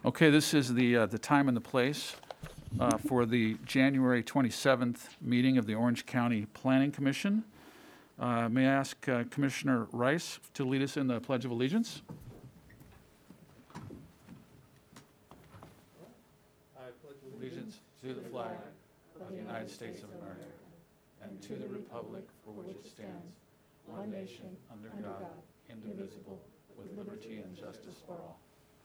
Okay, this is the time and the place for the January 27th meeting of the Orange County Planning Commission. May I ask Commissioner Rice to lead us in the Pledge of Allegiance? I pledge allegiance to the flag of the United States of America and to the republic for which it stands, one nation, under God, indivisible, with liberty and justice for all.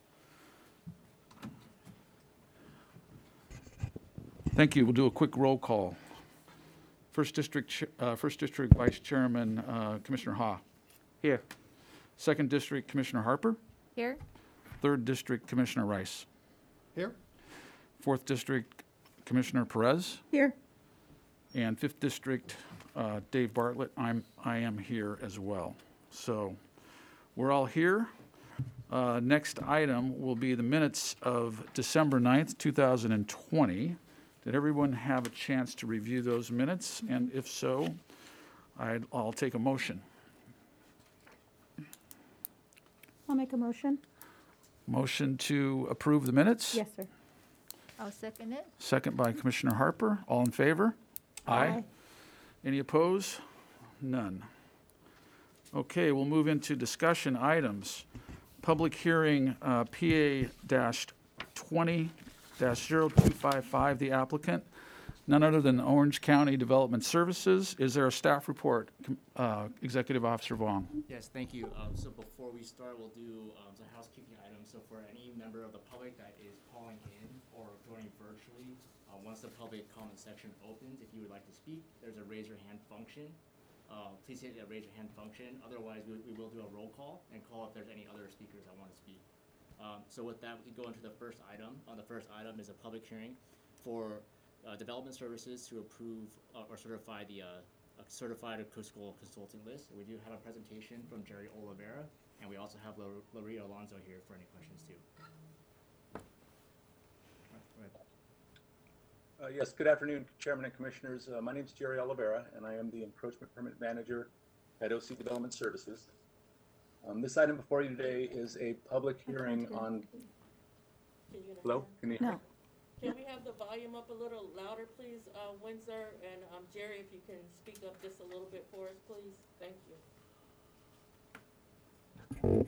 Thank you. We'll do a quick roll call. First District Vice Chairman Commissioner Ha. Here. Second District Commissioner Harper. Here. Third District Commissioner Rice. Here. Fourth District Commissioner Perez. Here. And Fifth District Dave Bartlett. I am here as well. So we're all here. Next item will be the minutes of December 9th, 2020. Did everyone have a chance to review those minutes? And if so, I'll take a motion. I'll make a motion. Motion to approve the minutes? Yes, sir. I'll second it. Second by Commissioner Harper. All in favor? Aye. Any opposed? None. Okay, we'll move into discussion items. Public hearing PA-20-0255, the applicant, none other than Orange County Development Services. Is there a staff report, Executive Officer Vuong? Yes, thank you. So before we start, we'll do some housekeeping items. So for any member of the public that is calling in or joining virtually, once the public comment section opens, if you would like to speak, there's a raise your hand function. Please hit the raise your hand function. Otherwise, we will do a roll call and call if there's any other speakers that want to speak. So with that, we can go into the first item. The first item is a public hearing for development services to approve or certify the certified acoustical consultant list. We do have a presentation from Jerry Oliveira, and we also have Laria Alonso here for any questions too. Yes, good afternoon, Chairman and Commissioners. My name is Jerry Oliveira, and I am the Encroachment Permit Manager at OC Development Services. This item before you today is a public hearing on... Hello? Can you hear me? Can we have the volume up a little louder, please, Windsor? And Jerry, if you can speak up just a little bit for us, please. Thank you.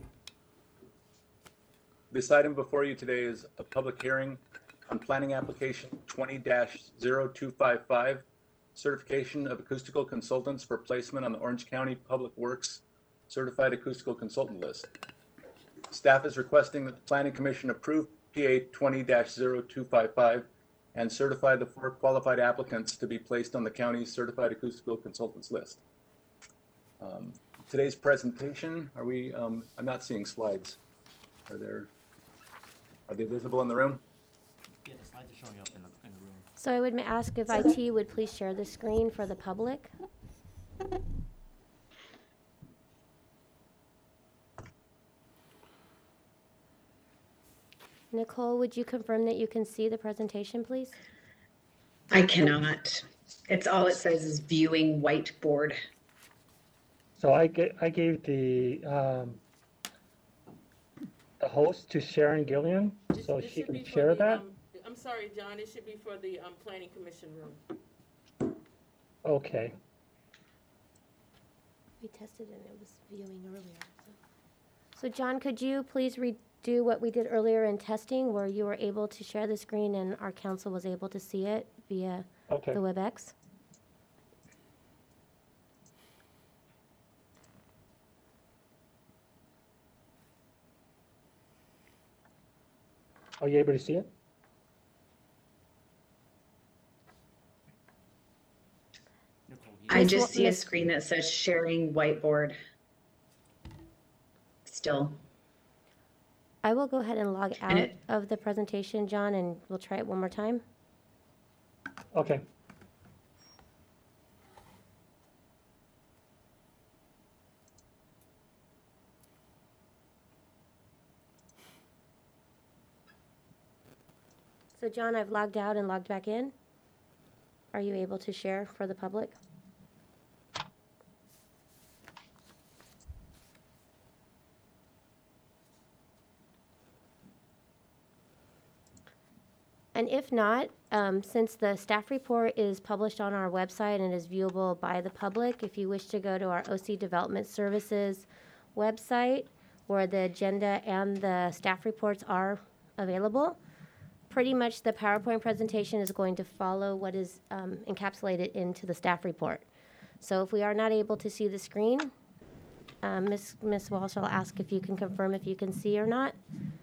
This item before you today is a public hearing on planning application 20-0255, certification of acoustical consultants for placement on the Orange County Public Works Certified Acoustical Consultant List. Staff is requesting that the Planning Commission approve PA 20-0255 and certify the 4 qualified applicants to be placed on the county's Certified Acoustical Consultants List. Today's presentation, I'm not seeing slides. Are they visible in the room? Yeah, the slides are showing up in the room. So I would ask if IT would please share the screen for the public. Nicole, would you confirm that you can see the presentation, please? I cannot. It's all it says is viewing whiteboard. So I gave the host to Sharon Gillian, so This she should be can for share the, that. I'm sorry, John. It should be for the Planning Commission room. Okay. We tested and it was viewing earlier. So John, could you please redo what we did earlier in testing where you were able to share the screen and our council was able to see it via Okay. the WebEx? Are you able to see it? Nicole, I just see a screen that says sharing whiteboard. Still. I will go ahead and log And out of the presentation, John, and we'll try it one more time. Okay. So John, I've logged out and logged back in. Are you able to share for the public? And if not, since the staff report is published on our website and is viewable by the public, if you wish to go to our OC Development Services website where the agenda and the staff reports are available, pretty much the PowerPoint presentation is going to follow what is encapsulated into the staff report. So if we are not able to see the screen, Ms. Walsh, I'll ask if you can confirm if you can see or not.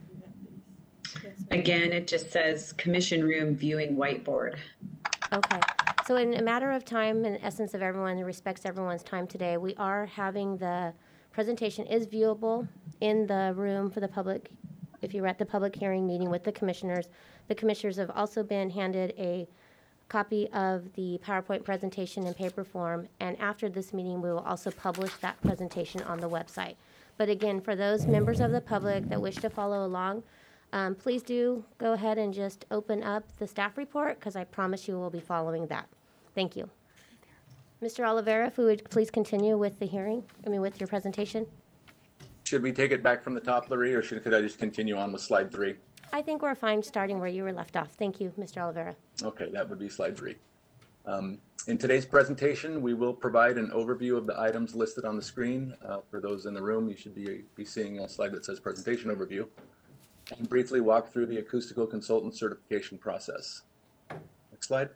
Again, it just says commission room viewing whiteboard. Okay. So in a matter of time, in essence of everyone who respects everyone's time today, we are having the presentation is viewable in the room for the public. If you were at the public hearing meeting with the commissioners have also been handed a copy of the PowerPoint presentation in paper form. And after this meeting, we will also publish that presentation on the website. But again, for those members of the public that wish to follow along, please do go ahead and just open up the staff report because I promise you we'll be following that. Thank you. Mr. Oliveira, if we would please continue with the hearing, with your presentation. Should we take it back from the top, Larry, or could I just continue on with slide 3? I think we're fine starting where you were left off. Thank you, Mr. Oliveira. Okay, that would be slide 3. In today's presentation, we will provide an overview of the items listed on the screen. For those in the room, you should be seeing a slide that says presentation overview, and briefly walk through the acoustical consultant certification process. Next slide.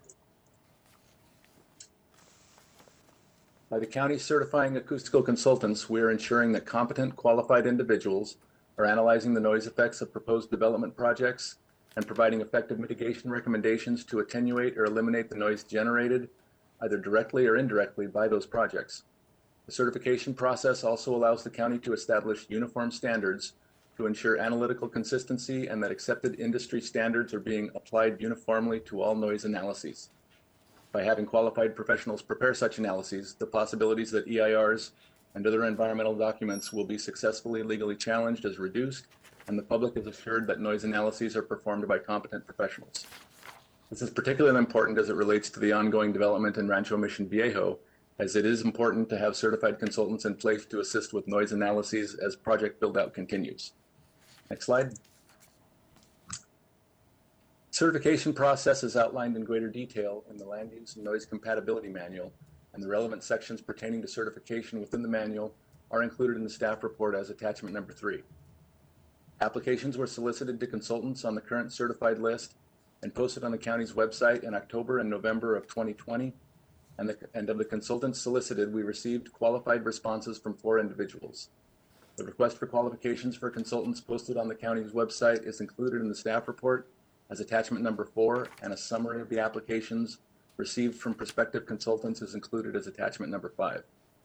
By the county certifying acoustical consultants, we are ensuring that competent, qualified individuals are analyzing the noise effects of proposed development projects and providing effective mitigation recommendations to attenuate or eliminate the noise generated, either directly or indirectly, by those projects. The certification process also allows the county to establish uniform standards to ensure analytical consistency and that accepted industry standards are being applied uniformly to all noise analyses. By having qualified professionals prepare such analyses, the possibilities that EIRs and other environmental documents will be successfully legally challenged is reduced, and the public is assured that noise analyses are performed by competent professionals. This is particularly important as it relates to the ongoing development in Rancho Mission Viejo, as it is important to have certified consultants in place to assist with noise analyses as project build-out continues. Next slide. Certification process is outlined in greater detail in the Land Use and Noise Compatibility Manual, and the relevant sections pertaining to certification within the manual are included in the staff report as attachment number 3. Applications were solicited to consultants on the current certified list and posted on the county's website in October and November of 2020, and of the consultants solicited, we received qualified responses from 4 individuals. The request for qualifications for consultants posted on the county's website is included in the staff report as attachment number 4, and a summary of the applications received from prospective consultants is included as attachment number 5.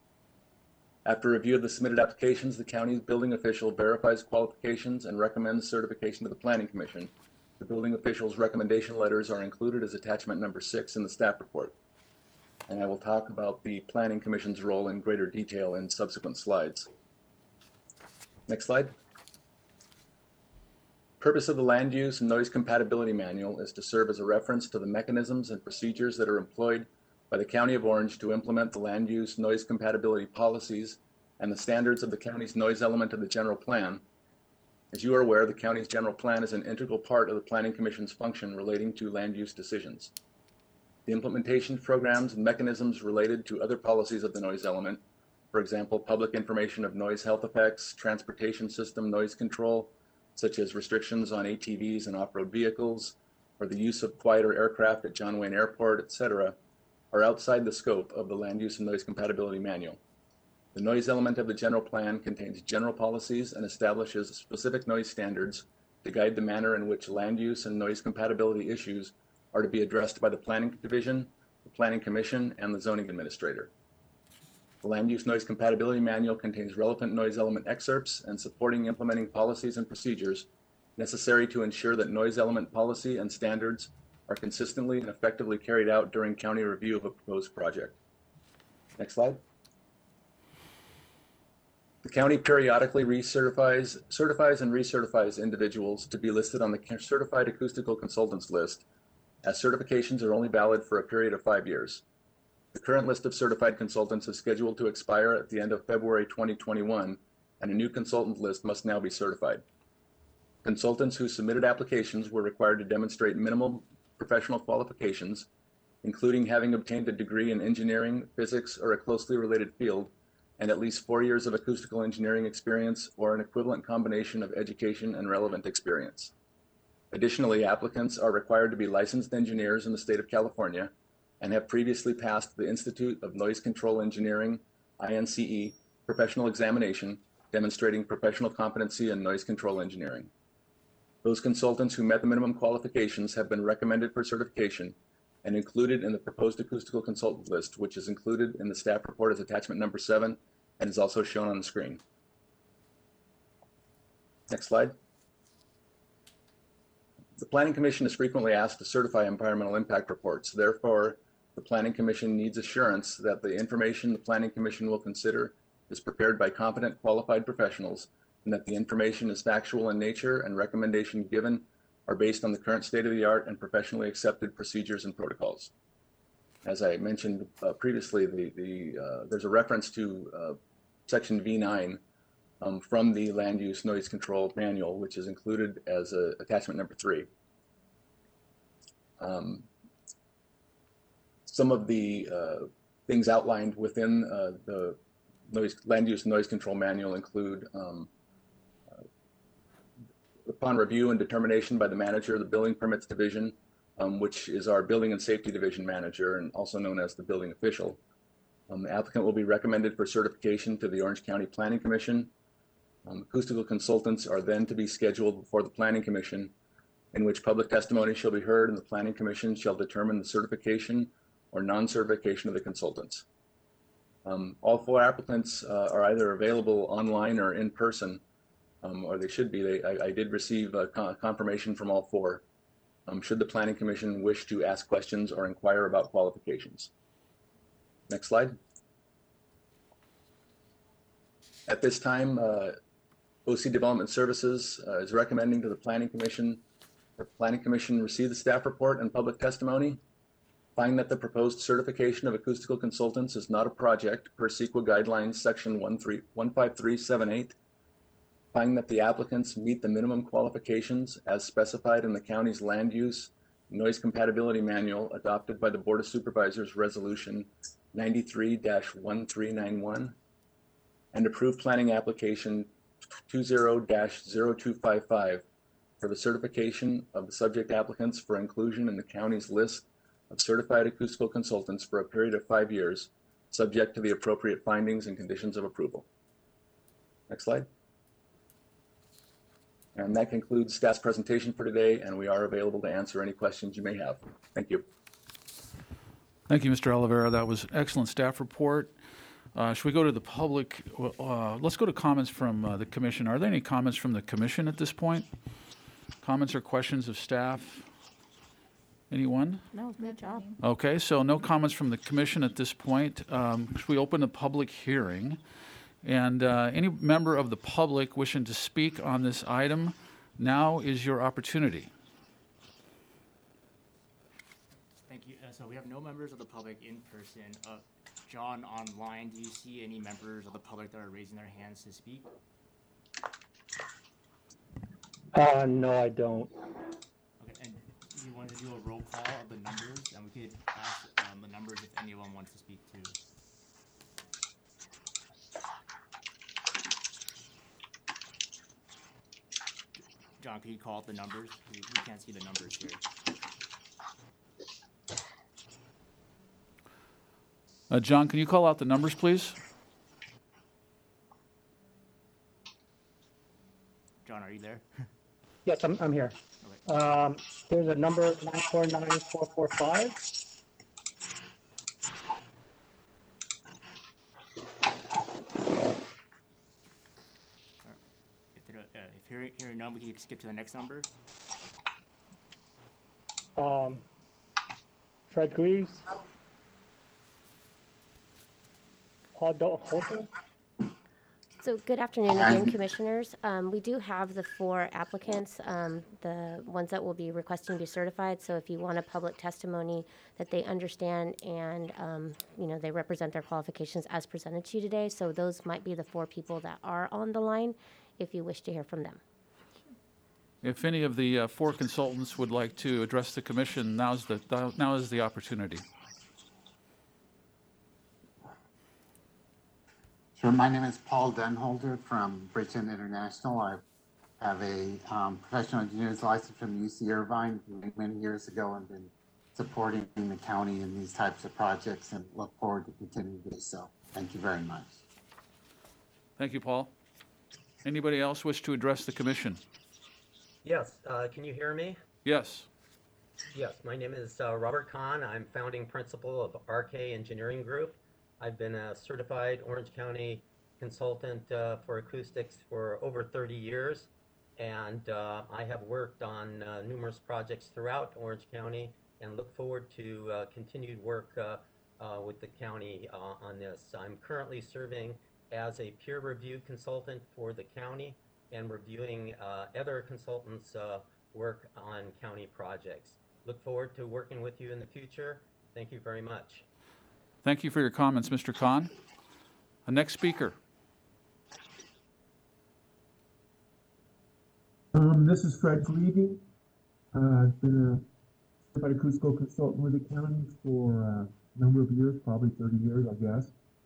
After review of the submitted applications, the county's building official verifies qualifications and recommends certification to the Planning Commission. The building official's recommendation letters are included as attachment number 6 in the staff report. And I will talk about the Planning Commission's role in greater detail in subsequent slides. Next slide. Purpose of the Land Use and Noise Compatibility Manual is to serve as a reference to the mechanisms and procedures that are employed by the County of Orange to implement the land use noise compatibility policies and the standards of the county's noise element of the general plan. As you are aware, the county's general plan is an integral part of the Planning Commission's function relating to land use decisions. The implementation programs and mechanisms related to other policies of the noise element, for example, public information of noise health effects, transportation system noise control, such as restrictions on ATVs and off-road vehicles, or the use of quieter aircraft at John Wayne Airport, etc., are outside the scope of the Land Use and Noise Compatibility Manual. The noise element of the general plan contains general policies and establishes specific noise standards to guide the manner in which land use and noise compatibility issues are to be addressed by the Planning Division, the Planning Commission, and the Zoning Administrator. The Land Use Noise Compatibility Manual contains relevant noise element excerpts and supporting implementing policies and procedures necessary to ensure that noise element policy and standards are consistently and effectively carried out during county review of a proposed project. Next slide. The county periodically certifies and recertifies individuals to be listed on the Certified Acoustical Consultants list, as certifications are only valid for a period of 5 years. The current list of certified consultants is scheduled to expire at the end of February 2021, and a new consultant list must now be certified. Consultants who submitted applications were required to demonstrate minimum professional qualifications, including having obtained a degree in engineering, physics, or a closely related field, and at least 4 years of acoustical engineering experience or an equivalent combination of education and relevant experience. Additionally, applicants are required to be licensed engineers in the state of California and have previously passed the Institute of Noise Control Engineering, INCE, professional examination demonstrating professional competency in noise control engineering. Those consultants who met the minimum qualifications have been recommended for certification and included in the proposed acoustical consultant list, which is included in the staff report as attachment number 7 and is also shown on the screen. Next slide. The Planning Commission is frequently asked to certify environmental impact reports. Therefore, the Planning Commission needs assurance that the information the Planning Commission will consider is prepared by competent, qualified professionals, and that the information is factual in nature and recommendation given are based on the current state-of-the-art and professionally accepted procedures and protocols. As I mentioned previously, there's a reference to Section V9 from the Land Use Noise Control Manual, which is included as attachment number 3. Some of the things outlined within the Land Use Noise Control Manual include upon review and determination by the manager of the Building Permits Division, which is our Building and Safety Division manager and also known as the building official. The applicant will be recommended for certification to the Orange County Planning Commission. Acoustical consultants are then to be scheduled before the Planning Commission, in which public testimony shall be heard, and the Planning Commission shall determine the certification or non-certification of the consultants. All 4 applicants are either available online or in person, or they should be. I did receive a confirmation from all 4. Should the Planning Commission wish to ask questions or inquire about qualifications. Next slide. At this time, OC Development Services is recommending to the Planning Commission that the Planning Commission receive the staff report and public testimony, find that the proposed certification of acoustical consultants is not a project per CEQA guidelines section 15378, find that the applicants meet the minimum qualifications as specified in the county's Land Use Noise Compatibility Manual adopted by the Board of Supervisors Resolution 93-1391, and approve planning application 20-0255 for the certification of the subject applicants for inclusion in the county's list of certified acoustical consultants for a period of 5 years, subject to the appropriate findings and conditions of approval. Next slide. And that concludes staff's presentation for today, and we are available to answer any questions you may have. Thank you. Thank you, Mr. Oliveira. That was an excellent staff report. Should we go to the public? Let's go to comments from the commission. Are there any comments from the commission at this point? Comments or questions of staff? Anyone? No, good job. Okay, so no comments from the commission at this point. Should we open the public hearing? And any member of the public wishing to speak on this item, now is your opportunity. Thank you. So we have no members of the public in person. John, online, do you see any members of the public that are raising their hands to speak? No, I don't. Okay, and do you want to do a roll call of the numbers? And we could ask the numbers if anyone wants to speak too. John, can you call out the numbers? We can't see the numbers here. John, can you call out the numbers, please? John, are you there? Yes, I'm here. Okay. There's a number 949445. If hearing none, we can skip to the next number. Fred Greaves. Paul Holton. So good afternoon again, Commissioners. We do have the 4 applicants, the ones that will be requesting to be certified. So if you want a public testimony that they understand and, they represent their qualifications as presented to you today. So those might be the 4 people that are on the line if you wish to hear from them. If any of the four consultants would like to address the commission, now is the opportunity. Sure. My name is Paul Denholder from Bridgeton International. I have a professional engineer's license from UC Irvine many years ago and been supporting the county in these types of projects and look forward to continuing to do so. Thank you very much. Thank you, Paul. Anybody else wish to address the commission? Yes, can you hear me? Yes. Yes, my name is Robert Kahn. I'm founding principal of RK Engineering Group. I've been a certified Orange County consultant for acoustics for over 30 years. And I have worked on numerous projects throughout Orange County and look forward to continued work with the county on this. I'm currently serving as a peer review consultant for the county and reviewing other consultants' work on county projects. Look forward to working with you in the future. Thank you very much. Thank you for your comments, Mr. Khan. The next speaker. This is Fred Levy. I've been a certified acoustical consultant with the county for a number of years, probably 30 years, I guess.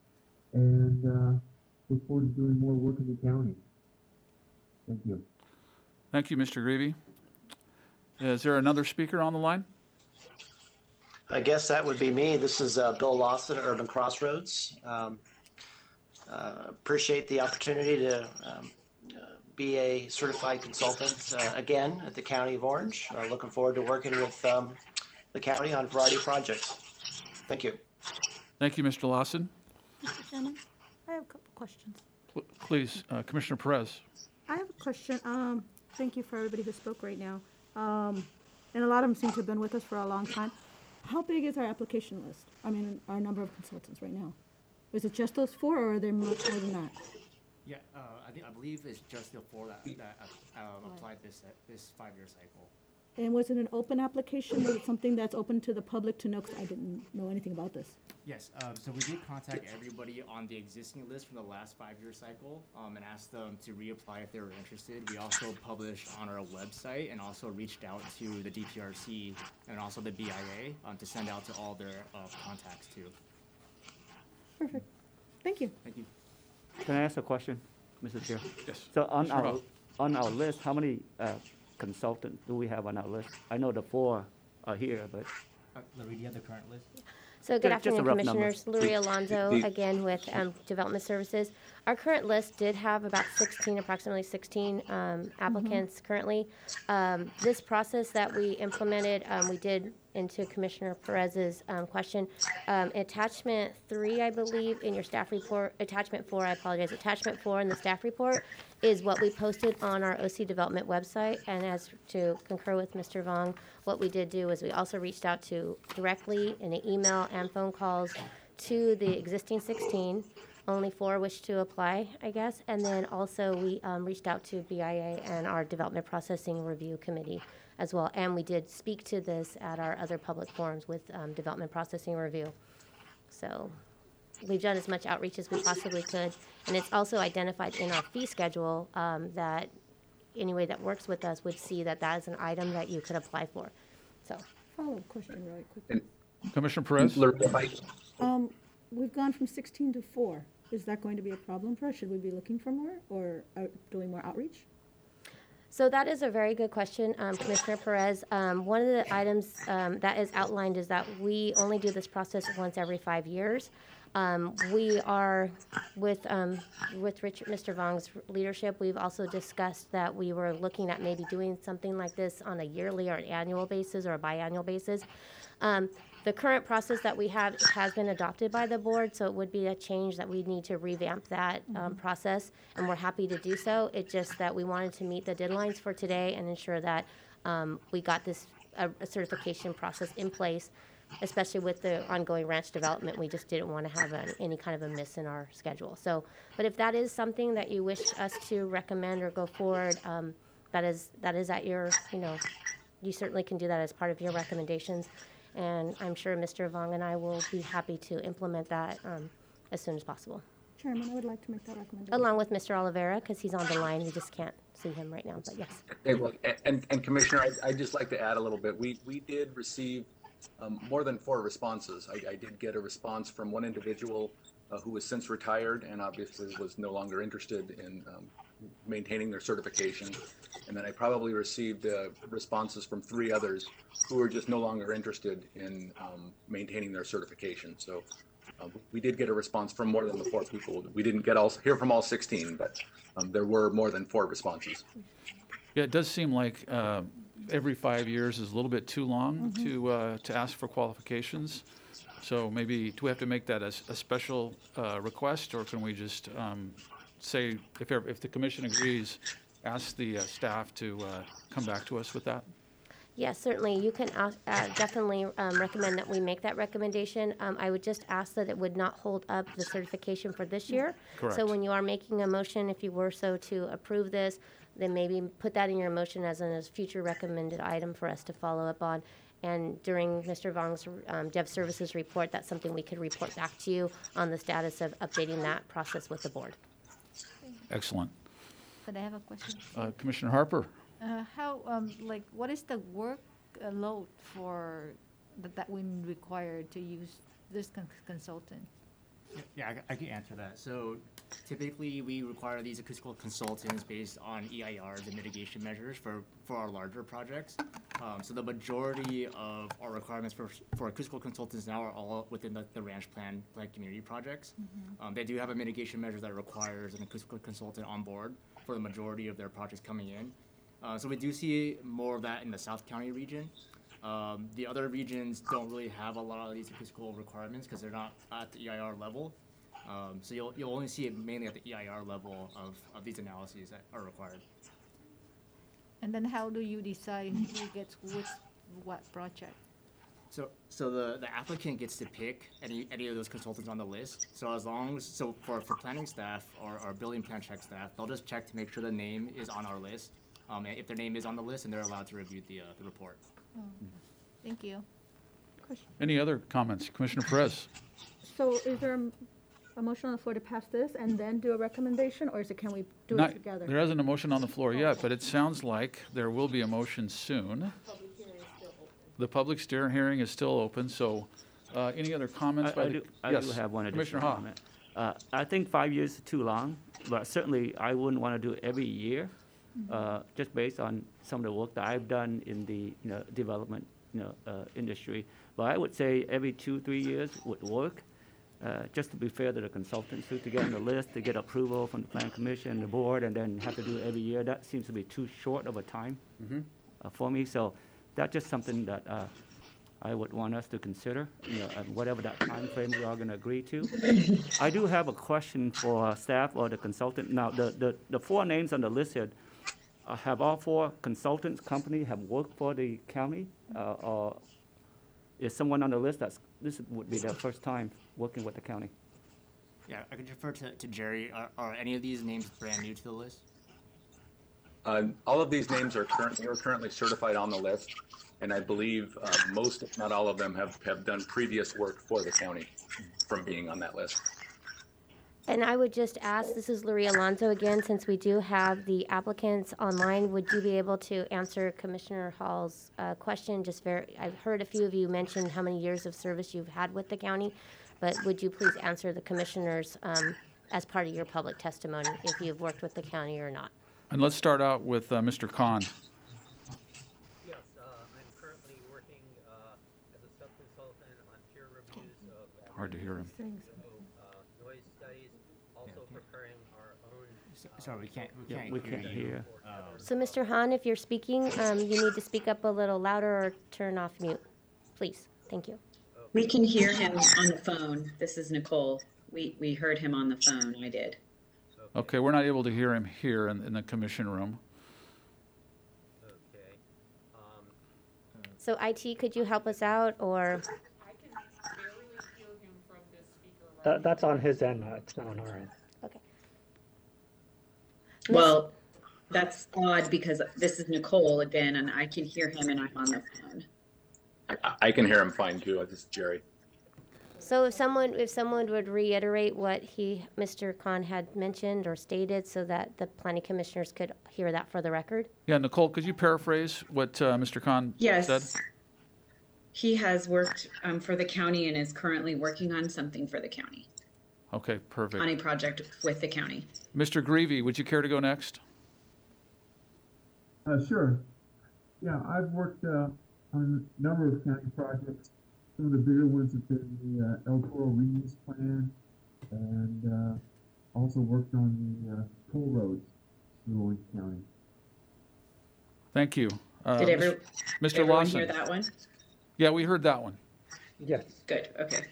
And look forward to doing more work in the county. Thank you. Thank you, Mr. Greavy. Is there another speaker on the line? I guess that would be me. This is Bill Lawson at Urban Crossroads. Appreciate the opportunity to be a certified consultant again at the County of Orange. Looking forward to working with the county on a variety of projects. Thank you. Thank you, Mr. Lawson. Mr. Chairman, I have a couple questions. Please, Commissioner Perez. I have a question. Thank you for everybody who spoke right now. And a lot of them seem to have been with us for a long time. How big is our application list? I mean, our number of consultants right now? Is it just those four, or are there much more than that? Yeah, I believe it's just the four that applied this 5-year cycle. And was it an open application? Was it something that's open to the public to know? Because I didn't know anything about this. Yes, so we did contact everybody on the existing list from the last 5-year cycle and asked them to reapply if they were interested. We also published on our website and also reached out to the DPRC and also the BIA to send out to all their contacts too. Perfect. Thank you. Thank you. Can I ask a question, Mr. Chair? Yes. So on our list, how many consultants do we have on our list? I know the four are here, but Larry, do you have the current list? So good Just a afternoon, rough Commissioners. number. Lurie Alonso again with Development Services. Our current list did have about approximately 16 applicants currently. This process that we implemented, we did into Commissioner Perez's question. Attachment 3, I believe, in your staff report, attachment 4, I apologize, attachment 4 in the staff report is what we posted on our OC Development website. And as to concur with Mr. Vong, what we did do is we also reached out to directly in an email and phone calls to the existing 16. Only 4 wish to apply, I guess. And then also we reached out to BIA and our Development Processing Review Committee as well. And we did speak to this at our other public forums with Development Processing Review. So we've done as much outreach as we possibly could. And it's also identified in our fee schedule that anybody that works with us would see that that is an item that you could apply for. So. Follow-up question really quick. Commissioner Perez? We've gone from 16 to 4. Is that going to be a problem for us? Should we be looking for more or doing more outreach? So that is a very good question, Commissioner Perez. One of the items that is outlined is that we only do this process once every 5 years. We are, with Mr. Vong's leadership, we've also discussed that we were looking at maybe doing something like this on a yearly or an annual basis or a biannual basis. The current process that we have has been adopted by the board, so it would be a change that we need to revamp that process, and we're happy to do so. It's just that we wanted to meet the deadlines for today and ensure that we got this a certification process in place, especially with the ongoing ranch development. We just didn't want to have any kind of a miss in our schedule. So, but if that is something that you wish us to recommend or go forward, that is at your, you certainly can do that as part of your recommendations. And I'm sure Mr. Vong and I will be happy to implement that as soon as possible. Chairman, I would like to make that recommendation. Along with Mr. Oliveira, because he's on the line, we just can't see him right now, but yes. Hey, well, and Commissioner, I'd just like to add a little bit. We did receive more than 4 responses. I did get a response from one individual who has since retired and obviously was no longer interested in maintaining their certification. And then I probably received responses from 3 others who are just no longer interested in maintaining their certification. So we did get a response from more than the 4 people. We didn't hear from all 16, but there were more than 4 responses. Yeah, it does seem like every 5 years is a little bit too long to ask for qualifications. So maybe, do we have to make that a special request, or can we just say, if the commission agrees, ask the staff to come back to us with that? Yes, certainly. You can definitely recommend that we make that recommendation. I would just ask that it would not hold up the certification for this year. Correct. So when you are making a motion, if you were so to approve this, then maybe put that in your motion as a future recommended item for us to follow up on. And during Mr. Vong's Dev Services report, that's something we could report back to you on the status of updating that process with the board. Excellent. But I have a question. Commissioner Harper? What is the work load for that we require to use this consultant? Yeah, I can answer that. So typically, we require these acoustical consultants based on EIRs and mitigation measures for our larger projects. So the majority of our requirements for acoustical consultants now are all within the ranch plan community projects. They do have a mitigation measure that requires an acoustical consultant on board for the majority of their projects coming in. So we do see more of that in the South County region. The other regions don't really have a lot of these acoustical requirements because they're not at the EIR level. So you'll only see it mainly at the EIR level of these analyses that are required. And then how do you decide who gets what project? So the applicant gets to pick any of those consultants on the list. So for planning staff or building plan check staff, they'll just check to make sure the name is on our list. And if their name is on the list, then they're allowed to review the report. Oh, thank you. Any other comments? Commissioner Perez? So is there a motion on the floor to pass this and then do a recommendation, or can we do it together? There isn't a motion on the floor yet, but it sounds like there will be a motion soon. The public hearing is still open, so any other comments? I do have one additional comment. I think 5 years is too long, but certainly I wouldn't want to do it every year, just based on some of the work that I've done in the development industry. But I would say every 2-3 years would work, just to be fair to the consultants to get on the list, to get approval from the Plan Commission, the board, and then have to do it every year. That seems to be too short of a time for me. So that's just something that I would want us to consider, and whatever that time frame we are going to agree to. I do have a question for staff or the consultant. Now, the 4 names on the list here, have all 4 consultants company have worked for the county, or is someone on the list this would be their first time working with the county? Yeah, I could defer to Jerry. Are any of these names brand new to the list? All of these names are currently certified on the list, and I believe most, if not all of them, have done previous work for the county from being on that list. And I would just ask, this is Lurie Alonso again, since we do have the applicants online, would you be able to answer Commissioner Hall's question? I've heard a few of you mention how many years of service you've had with the county, but would you please answer the commissioners as part of your public testimony if you've worked with the county or not? And let's start out with Mr. Khan. Yes, I'm currently working as a sub-consultant on peer reviews of Hard to hear him. noise studies, also preparing our own. Sorry, We can't hear. So, Mr. Hahn, if you're speaking, you need to speak up a little louder or turn off mute, please. Thank you. We can hear him on the phone. This is Nicole. We heard him on the phone. I did. Okay, we're not able to hear him here in the commission room. Okay. So, IT, could you help us out, or? I can barely hear him from this speaker. That's on his end. It's not on our end. Okay. Well, that's odd because this is Nicole again, and I can hear him and I'm on the phone. I can hear him fine too. This is Jerry. So if someone would reiterate what Mr. Khan had mentioned or stated so that the planning commissioners could hear that for the record? Yeah, Nicole, could you paraphrase what Mr. Khan Yes. said? He has worked for the county and is currently working on something for the county, Okay, perfect. on a project with the county. Mr. Greavy, would you care to go next? Sure. Yeah, I've worked on a number of county projects. Some of the bigger ones have been the El Toro reuse plan, and also worked on the toll roads in Orange County. Thank you. Did Mr. everyone Lawson. hear that one? Yeah, we heard that one. Yes. Good, okay.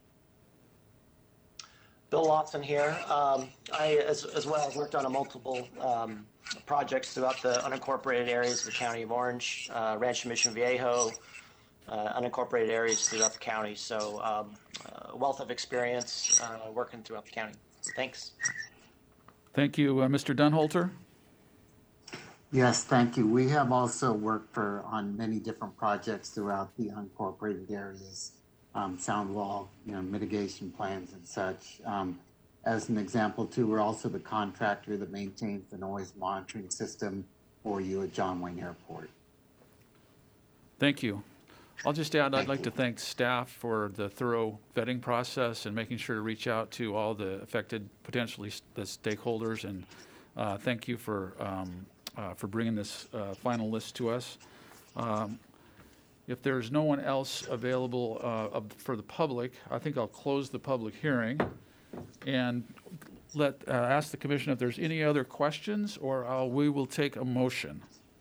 Bill Lawson here. I, as well, have worked on multiple projects throughout the unincorporated areas of the County of Orange, Rancho Mission Viejo, unincorporated areas throughout the county. So a wealth of experience working throughout the county. Thanks. Thank you. Mr. Dunholter? Yes, thank you. We have also worked on many different projects throughout the unincorporated areas, sound wall, mitigation plans and such. As an example, too, we're also the contractor that maintains the noise monitoring system for you at John Wayne Airport. Thank you. I'll just add, I'd like to thank staff for the thorough vetting process and making sure to reach out to all the affected, potentially the stakeholders, and thank you for bringing this final list to us. If there's no one else available for the public, I think I'll close the public hearing and ask the commission if there's any other questions, or we will take a motion.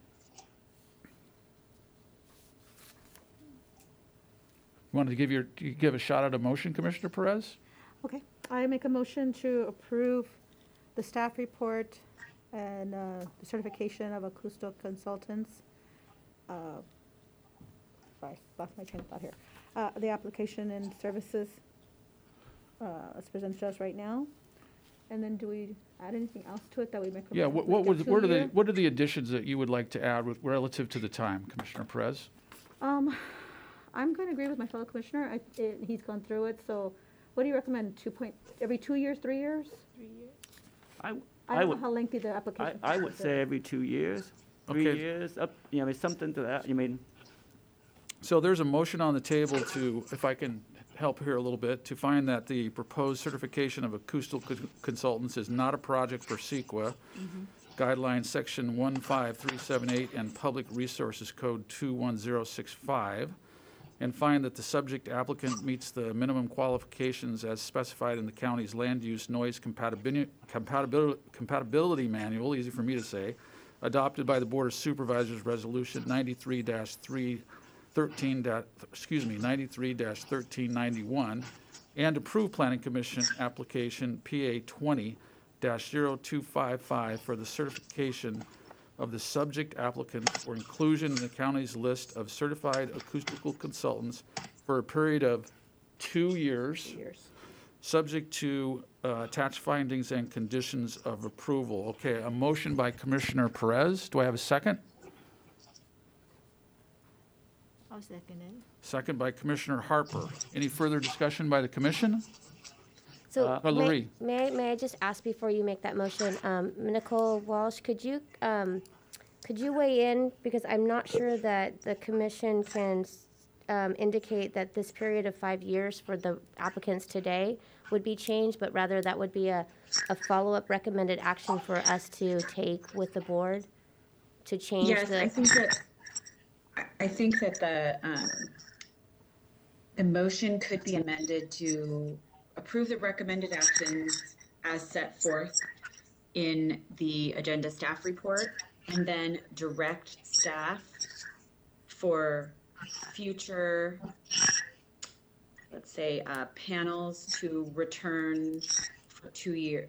You wanted to give a shot at a motion, Commissioner Perez? Okay, I make a motion to approve the staff report and the certification of acoustical consultants. Sorry, lost my train of thought here. The application and services as presented to us right now. And then do we add anything else to it that we make? Yeah, what are the additions that you would like to add relative to the time, Commissioner Perez? I'm going to agree with my fellow commissioner. He's gone through it. So what do you recommend? Every 2 years, 3 years? 3 years. I don't know how lengthy the application I would say every 2 years, 3 years, something to that. So there's a motion on the table to, if I can help here a little bit, to find that the proposed certification of acoustical consultants is not a project for CEQA, Guidelines Section 15378 and Public Resources Code 21065, and find that the subject applicant meets the minimum qualifications as specified in the county's land use noise compatibility manual, easy for me to say, adopted by the Board of Supervisors Resolution 93-1391, and approved Planning Commission application PA 20-0255 for the certification of the subject applicant for inclusion in the county's list of certified acoustical consultants for a period of 2 years, subject to attached findings and conditions of approval. Okay, a motion by Commissioner Perez. Do I have a second? I'll second it. Second by Commissioner Harper. Any further discussion by the commission? So Loree. may I just ask before you make that motion, Nicole Walsh, could you weigh in, because I'm not sure that the commission can indicate that this period of 5 years for the applicants today would be changed, but rather that would be a follow-up recommended action for us to take with the board to change Yes, I think that the motion could be amended to approve the recommended actions as set forth in the agenda staff report, and then direct staff for future, let's say, panels to return for 2 years,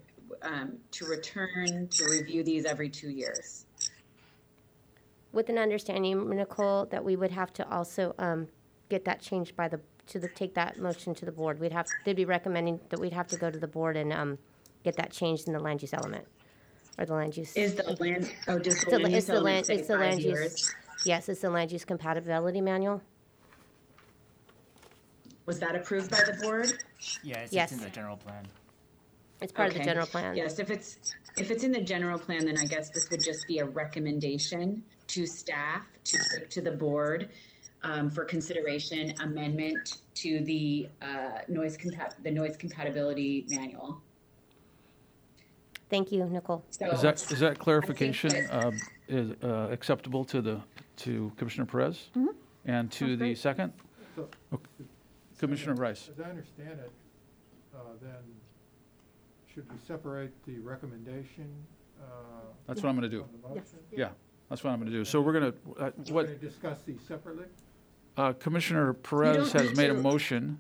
to review these every 2 years. With an understanding, Nicole, that we would have to also get that changed take that motion to the board. They'd be recommending that we'd have to go to the board and get that changed in the land use element, or the land use. Is the land, does the land use element say 5 years? Yes, it's the land use compatibility manual. Was that approved by the board? Yeah, it's Yes. in the general plan. It's part of the Okay. general plan. Yes, if it's in the general plan, then I guess this would just be a recommendation to staff, to the board, for consideration amendment to the noise compatibility manual. Thank you, Nicole. So Is that clarification that- is acceptable to Commissioner Perez? And to Sounds the great. second? So, Commissioner Rice? As I understand it, then should we separate the recommendation? That's what I'm going to do. From the motion? Yeah, that's what I'm going to do. So we're going to, We're what, going to discuss these separately? Commissioner Perez don't has need made a to- motion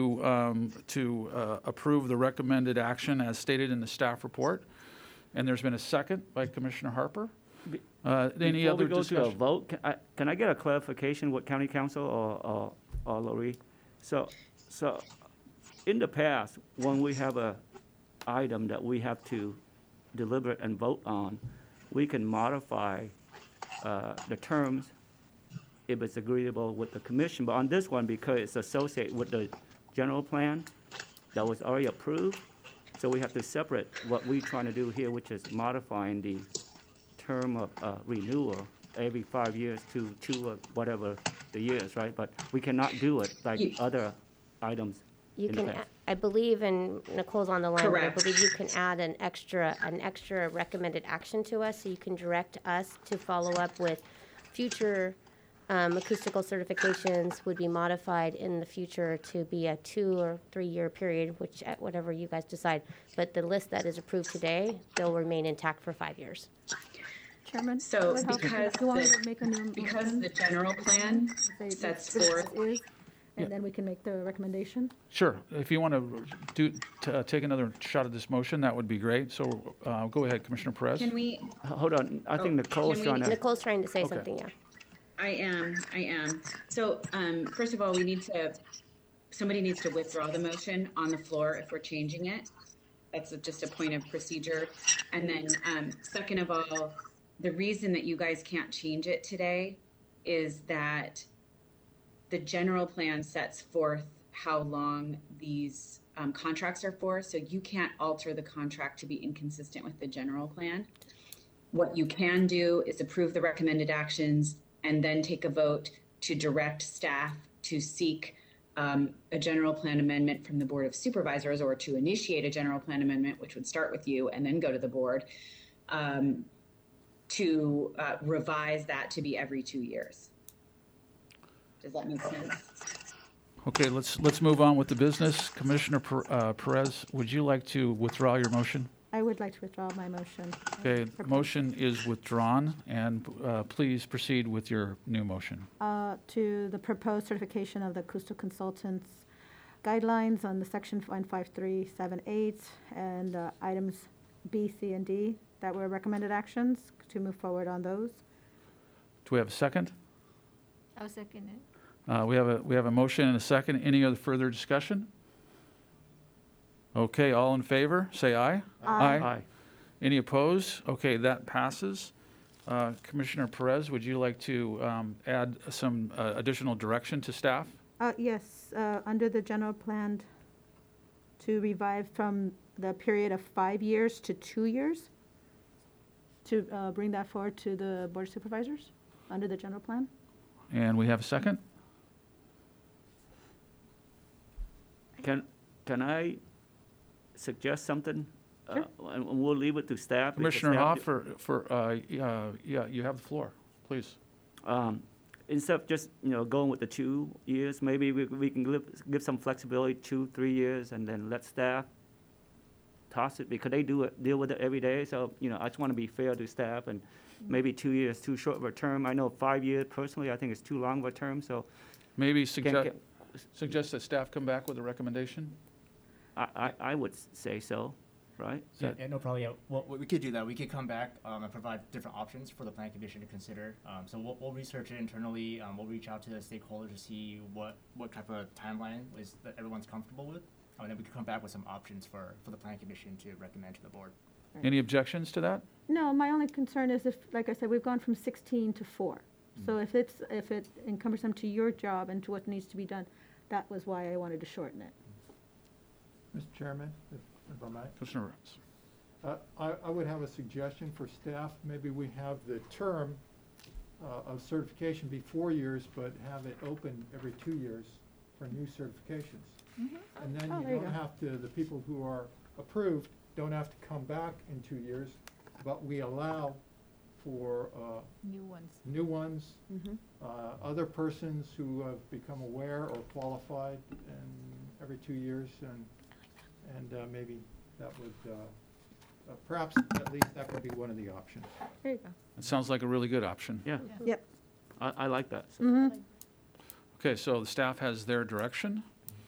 to approve the recommended action as stated in the staff report. And there's been a second by Commissioner Harper. Any Before other we go to a discussion? vote, can I get a clarification with county council or Lori? So in the past, when we have a item that we have to deliberate and vote on, we can modify the terms if it's agreeable with the commission. But on this one, because it's associated with the general plan that was already approved, so we have to separate what we're trying to do here, which is modifying the term of renewal every 5 years to whatever the years, right? But we cannot do it like other items You in the can, past. I believe, and Nicole's on the line, but I Correct. believe you can add an extra recommended action to us, so you can direct us to follow up with future acoustical certifications would be modified in the future to be a 2 or 3 year period, which, whatever you guys decide. But the list that is approved today, they'll remain intact for 5 years. Chairman? So would help because if you want me the- to make a new Because motion, the general plan say sets this forth, is, and then we can make the recommendation. Sure. If you want to take another shot at this motion, that would be great. So go ahead, Commissioner Perez. can we, Hold on, I think Nicole's can we- trying to. Nicole's trying to say Okay. something, yeah. I am. So, first of all, somebody needs to withdraw the motion on the floor if we're changing it. That's just a point of procedure. And then, second of all, the reason that you guys can't change it today is that the general plan sets forth how long these contracts are for, so you can't alter the contract to be inconsistent with the general plan. What you can do is approve the recommended actions and then take a vote to direct staff to seek a general plan amendment from the Board of Supervisors, or to initiate a general plan amendment, which would start with you and then go to the board, to revise that to be every 2 years. Does that make sense? Okay, let's move on with the business. Commissioner Perez, would you like to withdraw your motion? I would like to withdraw my motion. Okay, motion is withdrawn, and please proceed with your new motion. To the proposed certification of the acoustic consultants guidelines on the section 15378 and items B, C, and D that were recommended actions, to move forward on those. Do we have a second? I'll second it. We have a motion and a second. Any other further discussion? Okay, all in favor, say aye. Aye. Any opposed? Okay, that passes. Commissioner Perez, would you like to add some additional direction to staff? Yes, under the general plan, to revive from the period of 5 years to 2 years, to bring that forward to the Board of Supervisors under the general plan. And we have a second? Can I suggest something? Sure. And we'll leave it to staff. because Commissioner staff- Hoff, yeah, you have the floor, please. Instead of just, going with the 2 years, maybe we can give some flexibility, 2, 3 years, and then let staff toss it, because they deal with it every day. So, I just want to be fair to staff, and maybe 2 years too short of a term. I know 5 years, personally, I think it's too long of a term, so. Maybe Can- suggest that staff come back with a recommendation? I would say so, right? Yeah, no problem. Yeah, well, we could do that. We could come back and provide different options for the plan commission to consider. So we'll research it internally. We'll reach out to the stakeholders to see what type of timeline is that everyone's comfortable with. And then we could come back with some options for the plan commission to recommend to the board. Any objections to that? No, my only concern is if, like I said, we've gone from 16 to 4. So if it encumbers them to your job and to what needs to be done, that was why I wanted to shorten it. Mr. Chairman, if I might. Commissioner Rice. I would have a suggestion for staff. Maybe we have the term of certification be 4 years, but have it open every 2 years for new certifications. And then there you you don't go. have to, the people who are approved don't have to come back in 2 years, but we allow for New ones. new ones, other persons who have become aware or qualified and every 2 years, and maybe that would, perhaps at least that could be one of the options. There you go. It sounds like a really good option. Yeah, Yep. I like that. Okay, so the staff has their direction.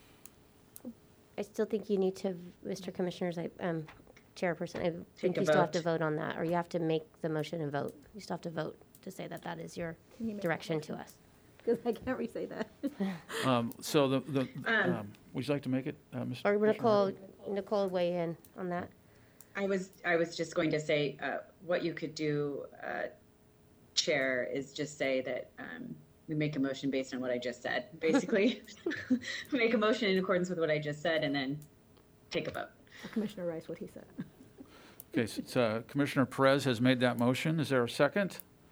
I still think you need to, Mr. Commissioners, Chairperson, I think a you still have to vote. vote on that, or you have to make the motion and vote. You still have to vote to say that that is your Can you make that direction to us. Because I can't re-say that. So would you like to make it, Mr. Or Commissioner? Nicole weigh in on that. I was just going to say, what you could do, Chair, is just say that we make a motion based on what I just said, basically. Make a motion in accordance with what I just said and then take a vote. Commissioner Rice, what he said. Okay, so Commissioner Perez has made that motion. Is there a second?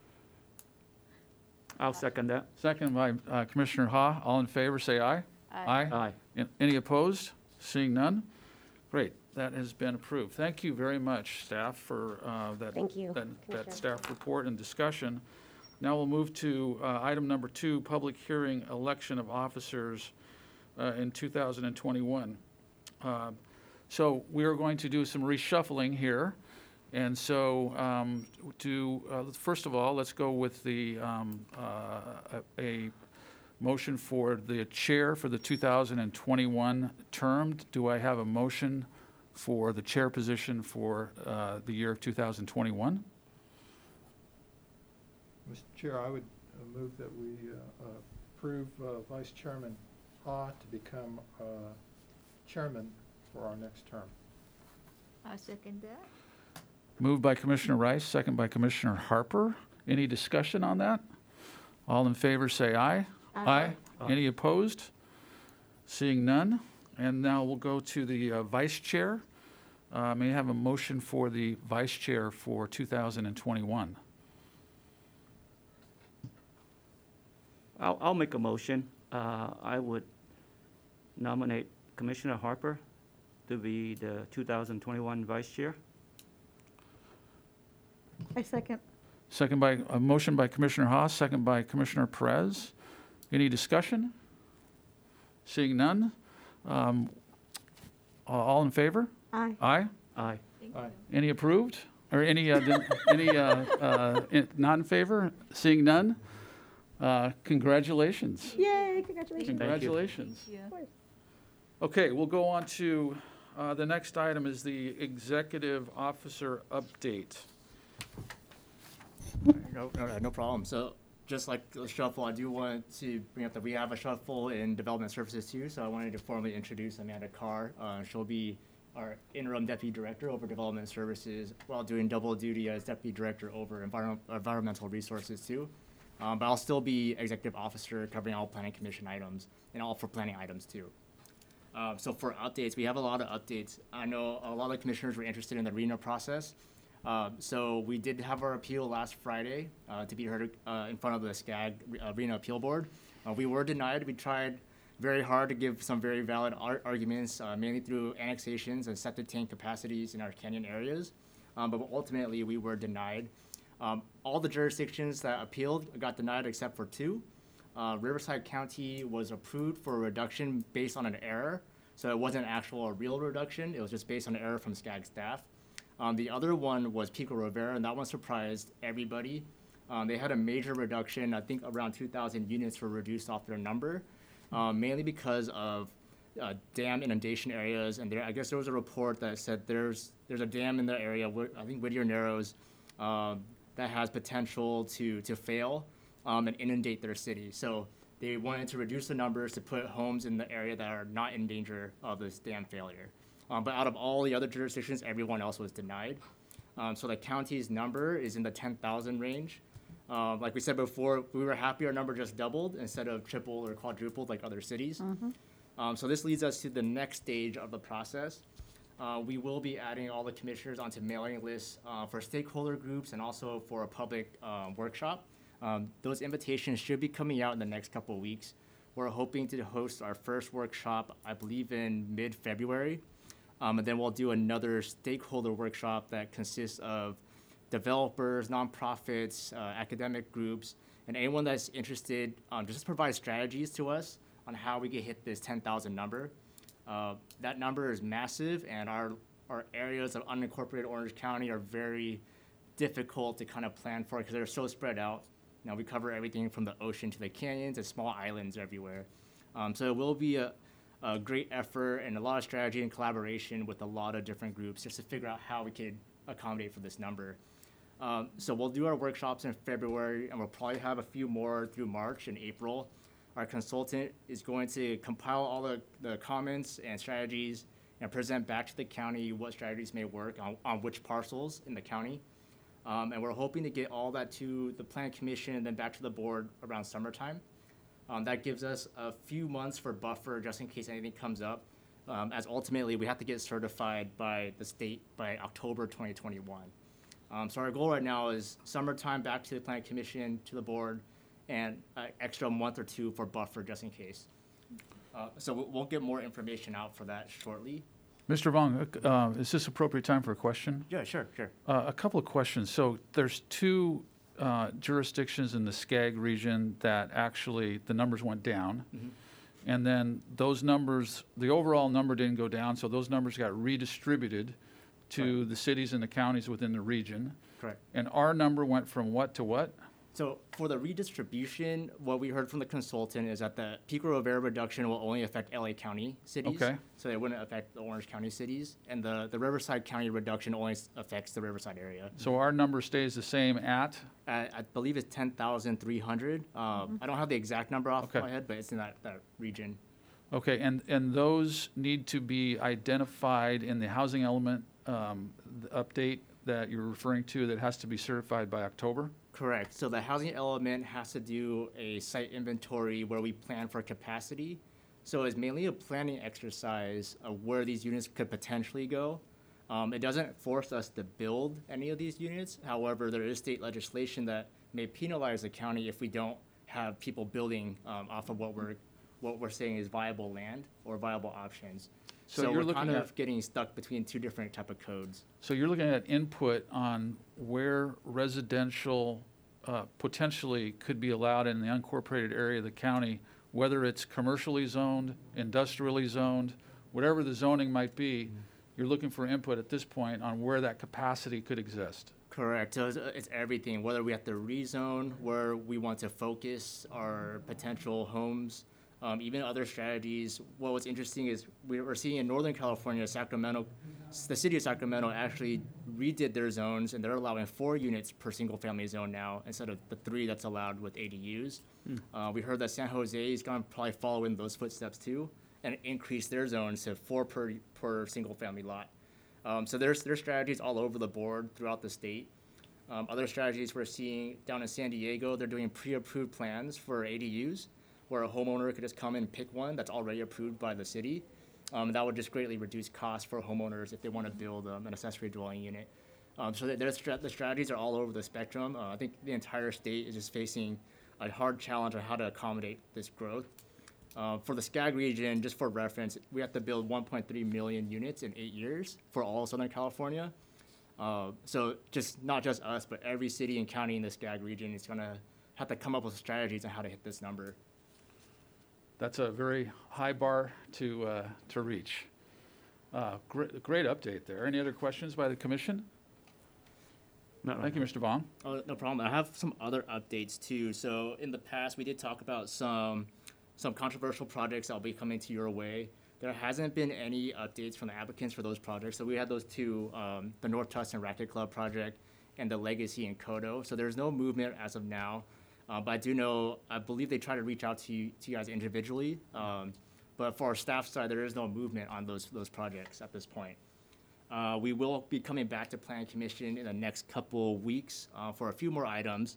I'll second that. Second by Commissioner Ha. All in favor, say aye. Aye. Any opposed? Seeing none? Great, that has been approved. Thank you very much, staff, for that. Thank you, That Commissioner. staff report and discussion. Now we'll move to item number 2, public hearing, election of officers in 2021. So we are going to do some reshuffling here. And so first of all, let's go with the a motion for the chair for the 2021 term. Do I have a motion for the chair position for the year of 2021? Mr. Chair, I would move that we approve Vice Chairman Ha to become chairman for our next term. I second that. Moved by Commissioner Rice, second by Commissioner Harper. Any discussion on that? All in favor, say aye. Aye. Any opposed? Seeing none. And now we'll go to the vice chair. May I have a motion for the vice chair for 2021? I'll make a motion. I would nominate Commissioner Harper to be the 2021 vice chair. I second. Second by, a motion by Commissioner Haas, second by Commissioner Perez. Any discussion? Seeing none. All in favor? Aye. Aye. Aye. Aye. Any approved? Or any not in favor? Seeing none? Congratulations. Yay, congratulations. Congratulations. Yeah. Okay, we'll go on to, the next item is the executive officer update. No problem. So just like the shuffle, I do want to bring up that we have a shuffle in development services too. So I wanted to formally introduce Amanda Carr. She'll be our interim deputy director over development services while doing double duty as deputy director over environmental resources too. But I'll still be executive officer covering all planning commission items and all for planning items too. So for updates, we have a lot of updates. I know a lot of commissioners were interested in the RENA process. So we did have our appeal last Friday to be heard in front of the SCAG RENA appeal board. We were denied. We tried very hard to give some very valid arguments, mainly through annexations and septic tank capacities in our canyon areas. But ultimately, we were denied. All the jurisdictions that appealed got denied except for 2. Riverside County was approved for a reduction based on an error. So it wasn't actual a real reduction. It was just based on an error from SCAG staff. The other one was Pico Rivera, and that one surprised everybody. They had a major reduction. I think around 2,000 units were reduced off their number, mainly because of dam inundation areas. And I guess there was a report that said there's a dam in the area, I think Whittier Narrows, that has potential to fail and inundate their city. So they wanted to reduce the numbers to put homes in the area that are not in danger of this dam failure. But out of all the other jurisdictions, everyone else was denied. So the county's number is in the 10,000 range. Like we said before, we were happy our number just doubled instead of tripled or quadrupled like other cities. So this leads us to the next stage of the process. We will be adding all the commissioners onto mailing lists for stakeholder groups and also for a public workshop. Those invitations should be coming out in the next couple of weeks. We're hoping to host our first workshop, I believe, in mid-February. And then we'll do another stakeholder workshop that consists of developers, nonprofits, academic groups, and anyone that's interested, just provide strategies to us on how we can hit this 10,000 number. That number is massive, and our areas of unincorporated Orange County are very difficult to kind of plan for because they're so spread out. Now we cover everything from the ocean to the canyons and small islands everywhere. So it will be a great effort and a lot of strategy and collaboration with a lot of different groups just to figure out how we could accommodate for this number. So we'll do our workshops in February, and we'll probably have a few more through March and April. Our consultant is going to compile all the comments and strategies and present back to the county what strategies may work on which parcels in the county. And we're hoping to get all that to the Plan Commission and then back to the board around summertime. That gives us a few months for buffer just in case anything comes up, as ultimately we have to get certified by the state by October 2021. So our goal right now is summertime back to the Plan Commission, to the board, and an extra month or two for buffer just in case. So we'll get more information out for that shortly. Mr. Vong, is this appropriate time for a question? Yeah, sure. A couple of questions. So there's two jurisdictions in the SCAG region that actually the numbers went down. And then those numbers, the overall number didn't go down, so those numbers got redistributed to the cities and the counties within the region. Correct. And our number went from what to what? So for the redistribution, what we heard from the consultant is that the Pico Rivera reduction will only affect LA County cities. Okay. So it wouldn't affect the Orange County cities. And the Riverside County reduction only affects the Riverside area. So our number stays the same at? I believe it's 10,300. I don't have the exact number off my head, but it's in that region. Okay, and those need to be identified in the housing element the update that you're referring to that has to be certified by October? Correct. So the housing element has to do a site inventory where we plan for capacity. So it's mainly a planning exercise of where these units could potentially go. It doesn't force us to build any of these units. However, there is state legislation that may penalize the county if we don't have people building off of what we're saying is viable land or viable options. So you're we're kind looking of getting stuck between two different type of codes. So you're looking at input on where residential potentially could be allowed in the unincorporated area of the county, whether it's commercially zoned, industrially zoned, whatever the zoning might be, you're looking for input at this point on where that capacity could exist. Correct. So it's everything, whether we have to rezone, where we want to focus our potential homes, even other strategies. What's interesting is we're seeing in Northern California, Sacramento, the city of Sacramento actually redid their zones, and they're allowing 4 units per single family zone now instead of the 3 that's allowed with ADUs. We heard that San Jose is going to probably follow in those footsteps too and increase their zones to 4 per single family lot. So there's strategies all over the board throughout the state. Other strategies we're seeing down in San Diego, they're doing pre-approved plans for ADUs, where a homeowner could just come and pick one that's already approved by the city. That would just greatly reduce costs for homeowners if they want to build an accessory dwelling unit. So the strategies are all over the spectrum. I think the entire state is just facing a hard challenge on how to accommodate this growth. For the SCAG region, just for reference, we have to build 1.3 million units in 8 years for all of Southern California. So not just us, but every city and county in the SCAG region is going to have to come up with strategies on how to hit this number. That's a very high bar to reach. Great update there. Any other questions by the commission? Thank you, Mr. Vong. Oh, no problem. I have some other updates too. So in the past, we did talk about some controversial projects that will be coming to your way. There hasn't been any updates from the applicants for those projects. So we had those two, the North Tustin Racquet Club project and the Legacy in Codo. So there's no movement as of now. But I do know, I believe they try to reach out to you guys individually. But for our staff side, there is no movement on those projects at this point. We will be coming back to Plan Commission in the next couple weeks for a few more items.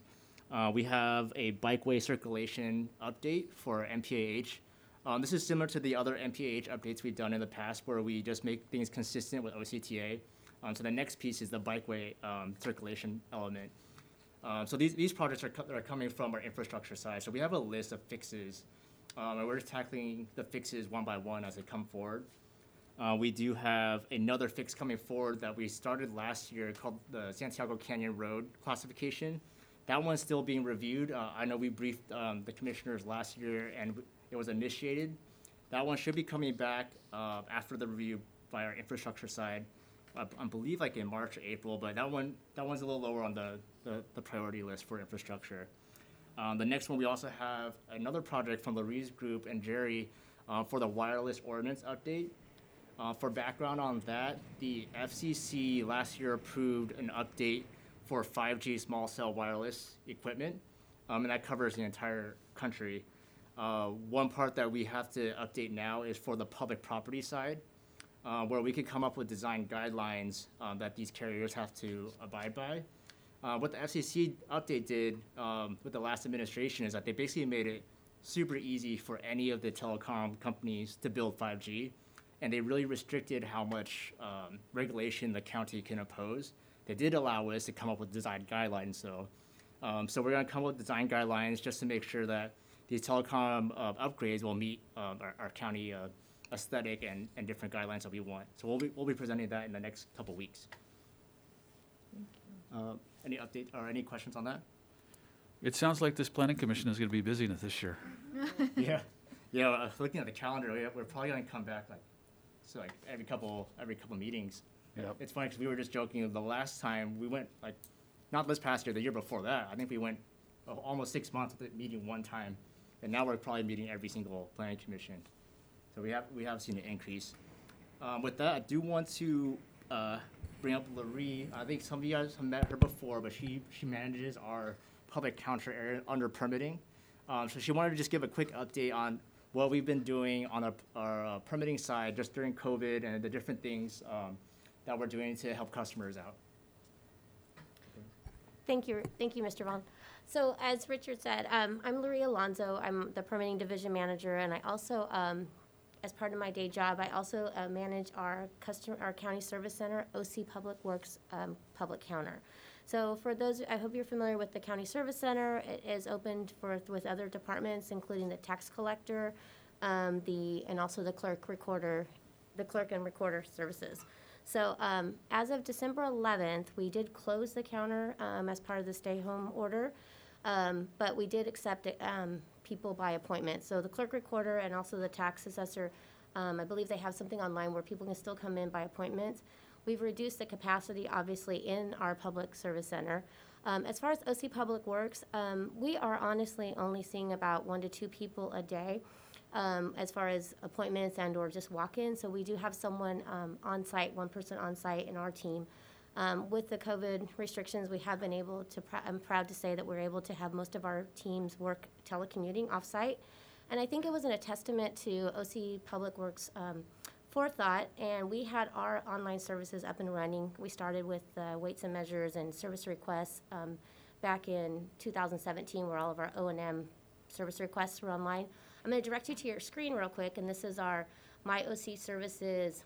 We have a bikeway circulation update for MPAH. This is similar to the other MPAH updates we've done in the past where we just make things consistent with OCTA. So the next piece is the bikeway circulation element. So these projects are coming from our infrastructure side. So we have a list of fixes, and we're just tackling the fixes one by one as they come forward. We do have another fix coming forward that we started last year called the Santiago Canyon Road classification. That one's still being reviewed. I know we briefed the commissioners last year and it was initiated. That one should be coming back after the review by our infrastructure side, I believe like in March or April, but that one's a little lower on the priority list for infrastructure. The next one, we also have another project from Lariz Group and Jerry for the wireless ordinance update. For background on that, the FCC last year approved an update for 5G small cell wireless equipment, and that covers the entire country. One part that we have to update now is for the public property side, where we can come up with design guidelines that these carriers have to abide by. What the FCC update did with the last administration is that they basically made it super easy for any of the telecom companies to build 5G, and they really restricted how much regulation the county can impose. They did allow us to come up with design guidelines, though. So we're going to come up with design guidelines just to make sure that these telecom upgrades will meet our county aesthetic and different guidelines that we want. So we'll be presenting that in the next couple weeks. Any update or any questions on that? It sounds like this planning commission is going to be busy this year. Yeah. Looking at the calendar, we're probably going to come back like every couple meetings. Yep. It's funny because we were just joking. The last time we went, like, not this past year, the year before that, I think we went almost 6 months with meeting one time, and now we're probably meeting every single planning commission. So we have seen an increase. With that, I do want to bring up Laree. I think some of you guys have met her before, but she manages our public counter area under permitting. So she wanted to just give a quick update on what we've been doing on our permitting side just during COVID and the different things that we're doing to help customers out. Thank you, Mr. Vaughn. So as Richard said, I'm Laree Alonzo. I'm the permitting division manager, and I also, as part of my day job, I also manage our county service center, OC Public Works public counter. So for those, I hope you're familiar with the county service center. It is opened with other departments, including the tax collector, and also the clerk and recorder services. So as of December 11th, we did close the counter as part of the stay-home order, but we did accept people by appointment. So the clerk recorder and also the tax assessor, I believe they have something online where people can still come in by appointment. We've reduced the capacity, obviously, in our public service center. As far as OC Public Works, we are honestly only seeing about 1 to 2 people a day as far as appointments and or just walk-ins. So we do have someone on site, one person on site in our team. With the COVID restrictions, we have been able to, I'm proud to say that we're able to have most of our teams work telecommuting off-site. And I think it was a testament to OC Public Works' forethought, and we had our online services up and running. We started with weights and measures and service requests back in 2017, where all of our O&M service requests were online. I'm going to direct you to your screen real quick, and this is our My OC eServices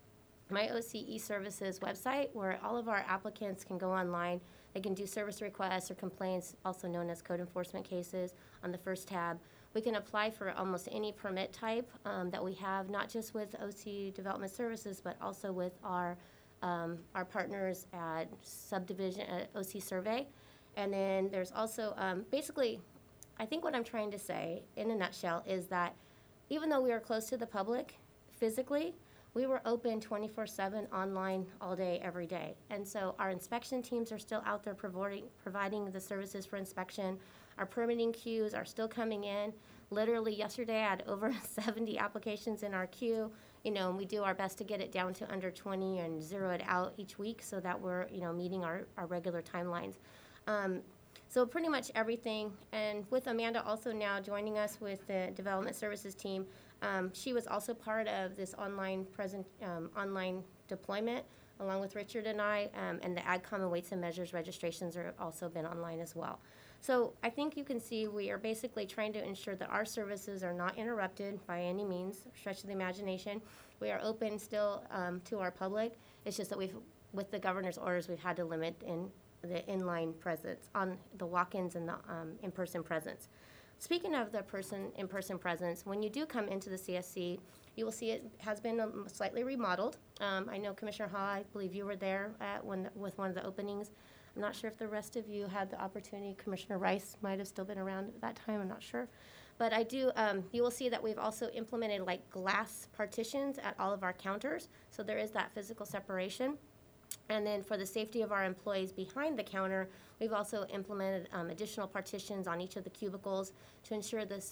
website, where all of our applicants can go online. They can do service requests or complaints, also known as code enforcement cases, on the first tab. We can apply for almost any permit type that we have, not just with OC Development Services, but also with our partners at Subdivision, OC Survey. And then there's also, basically, I think what I'm trying to say in a nutshell is that even though we are close to the public physically, we were open 24/7 online all day, every day. And so our inspection teams are still out there providing the services for inspection. Our permitting queues are still coming in. Literally yesterday, I had over 70 applications in our queue, and we do our best to get it down to under 20 and zero it out each week so that we're, meeting our regular timelines. So pretty much everything. And with Amanda also now joining us with the development services team, she was also part of this online deployment. along with Richard and I, and the AgCom and Weights and Measures registrations are also been online as well. So I think you can see we are basically trying to ensure that our services are not interrupted by any means, stretch of the imagination. We are open still to our public. It's just that with the governor's orders, we've had to limit in the inline presence on the walk-ins and the in-person presence. Speaking of the in-person presence, when you do come into the CSC, you will see it has been slightly remodeled. I know Commissioner Ha, I believe you were there with one of the openings. I'm not sure if the rest of you had the opportunity. Commissioner Rice might have still been around at that time, I'm not sure. But I do, you will see that we've also implemented like glass partitions at all of our counters. So there is that physical separation. And then for the safety of our employees behind the counter, we've also implemented additional partitions on each of the cubicles to ensure the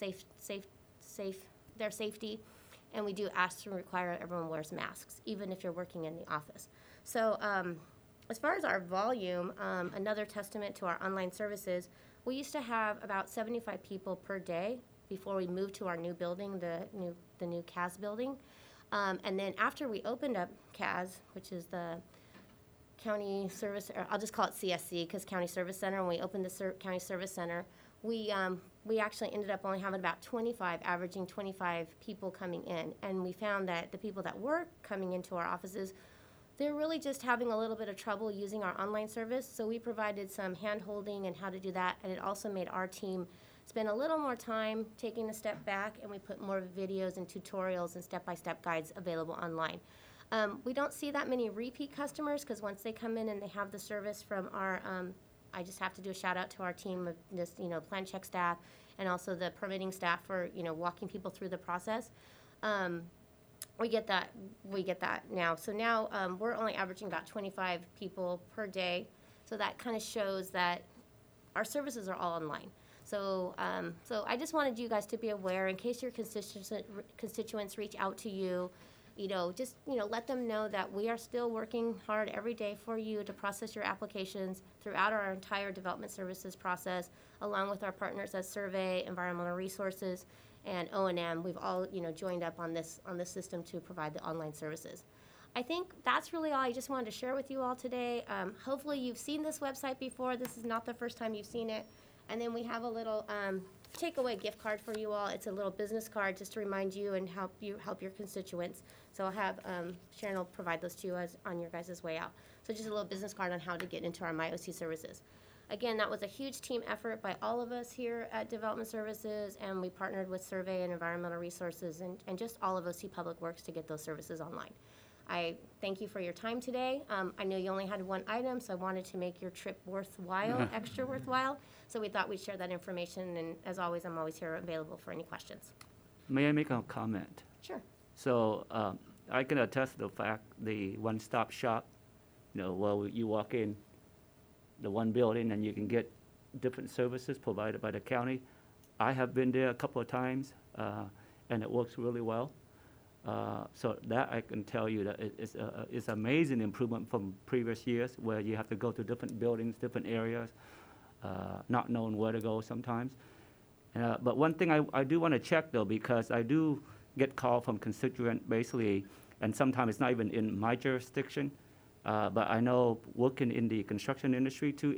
their safety. And we do ask to require everyone wears masks, even if you're working in the office. So as far as our volume, another testament to our online services, we used to have about 75 people per day before we moved to our new building, the new CAS building. And then after we opened up CAS, which is the County Service, or I'll just call it CSC because County Service Center, when we opened the County Service Center, we actually ended up only having about averaging 25 people coming in. And we found that the people that were coming into our offices, they're really just having a little bit of trouble using our online service. So we provided some hand-holding and how to do that. And it also made our team spend a little more time taking a step back, and we put more videos and tutorials and step-by-step guides available online. We don't see that many repeat customers because once they come in and they have the service from our, I just have to do a shout out to our team of this, plan check staff and also the permitting staff for, walking people through the process. We get that now. So now we're only averaging about 25 people per day. So that kind of shows that our services are all online. So I just wanted you guys to be aware in case your constituents reach out to you. Just let them know that we are still working hard every day for you to process your applications throughout our entire development services process, along with our partners at Survey, Environmental Resources, and O&M. We've all, joined up on this system to provide the online services. I think that's really all I just wanted to share with you all today. Hopefully you've seen this website before. This is not the first time you've seen it. And then we have a little takeaway gift card for you all. It's a little business card just to remind you and help your constituents. So I'll have Sharon will provide those to you on your guys' way out. So just a little business card on how to get into our MyOC services. Again, that was a huge team effort by all of us here at Development Services, and we partnered with Survey and Environmental Resources and just all of OC Public Works to get those services online. I thank you for your time today. I know you only had one item, so I wanted to make your trip worthwhile, extra worthwhile. So we thought we'd share that information, and as always, I'm always here available for any questions. May I make a comment? Sure. So I can attest to the fact the one-stop shop, where you walk in the one building and you can get different services provided by the county. I have been there a couple of times, and it works really well. So that I can tell you that it's amazing improvement from previous years where you have to go to different buildings, different areas, not knowing where to go sometimes. But one thing I do want to check though, because I do get call from constituent basically, and sometimes it's not even in my jurisdiction, but I know working in the construction industry too,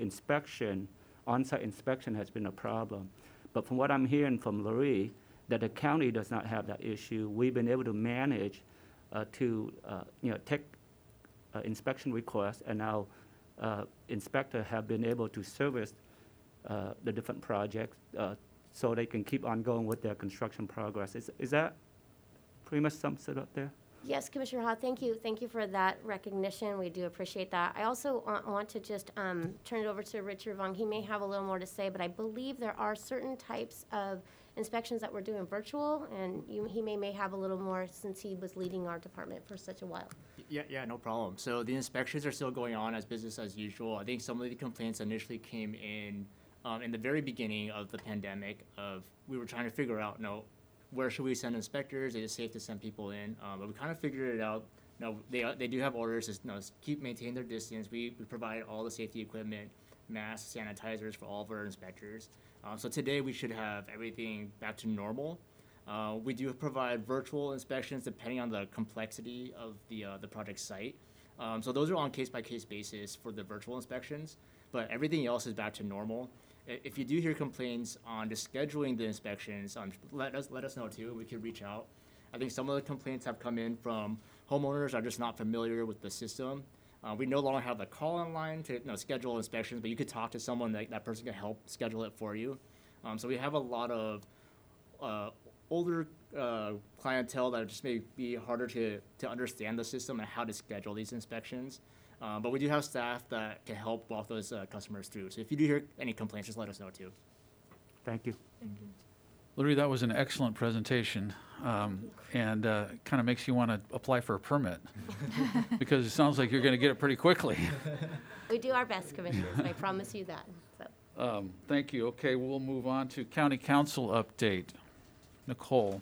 on-site inspection has been a problem. But from what I'm hearing from Lurie, that the county does not have that issue. We've been able to manage to take inspection requests, and now inspectors have been able to service the different projects so they can keep on going with their construction progress. Is that pretty much sums it up there? Yes, Commissioner Ha, thank you. Thank you for that recognition. We do appreciate that. I also want to just turn it over to Richard Vong. He may have a little more to say, but I believe there are certain types of inspections that we're doing virtual, and he may have a little more since he was leading our department for such a while. Yeah, no problem. So the inspections are still going on as business as usual. I think some of the complaints initially came in the very beginning of the pandemic. We were trying to figure out, where should we send inspectors? Is it safe to send people in? But we kind of figured it out. They do have orders to maintain their distance. We provide all the safety equipment, masks, sanitizers for all of our inspectors. So today we should have everything back to normal. We do provide virtual inspections depending on the complexity of the project site. So those are on case-by-case basis for the virtual inspections, but everything else is back to normal. If you do hear complaints on just scheduling the inspections, let us know too. We can reach out. I think some of the complaints have come in from homeowners are just not familiar with the system. We no longer have the call-in line to schedule inspections, but you could talk to someone that person can help schedule it for you. So we have a lot of older clientele that just may be harder to understand the system and how to schedule these inspections. But we do have staff that can help walk those customers through. So if you do hear any complaints, just let us know too. Thank you. Thank you. Larry, that was an excellent presentation, and kind of makes you want to apply for a permit, because it sounds like you're going to get it pretty quickly. We do our best, Commissioners, I promise you that. So. Thank you. Okay, we'll move on to County Council update. Nicole.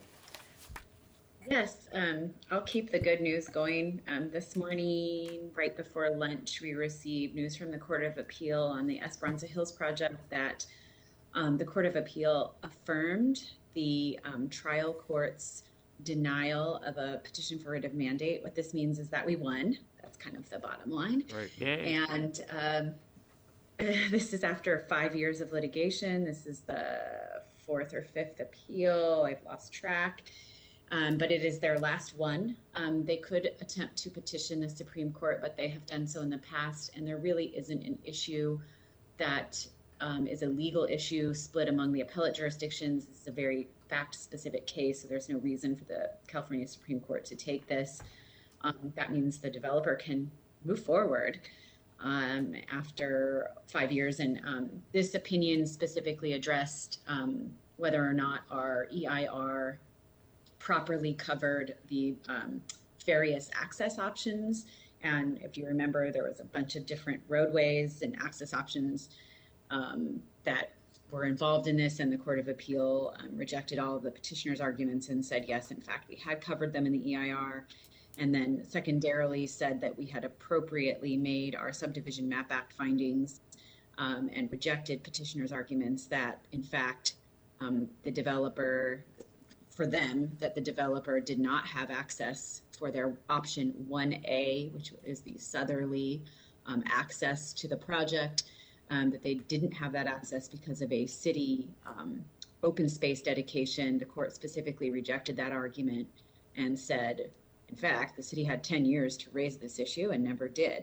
Yes, I'll keep the good news going. This morning, right before lunch, we received news from the Court of Appeal on the Esperanza Hills project that the Court of Appeal affirmed the trial court's denial of a petition for writ of mandate. What this means is that we won. That's kind of the bottom line. Right. Yeah. And this is after 5 years of litigation. This is the 4th or 5th appeal. I've lost track. But it is their last one. They could attempt to petition the Supreme Court, but they have done so in the past, and there really isn't an issue that is a legal issue split among the appellate jurisdictions. This is a very fact-specific case, so there's no reason for the California Supreme Court to take this. That means the developer can move forward after 5 years, and this opinion specifically addressed whether or not our EIR properly covered the various access options. And if you remember, there was a bunch of different roadways and access options that were involved in this, and the Court of Appeal rejected all of the petitioner's arguments and said, yes, in fact, we had covered them in the EIR. And then secondarily said that we had appropriately made our subdivision map act findings and rejected petitioner's arguments that, in fact, the developer did not have access for their option 1A, which is the southerly access to the project, that they didn't have that access because of a city open space dedication. The court specifically rejected that argument and said, in fact, the city had 10 years to raise this issue and never did.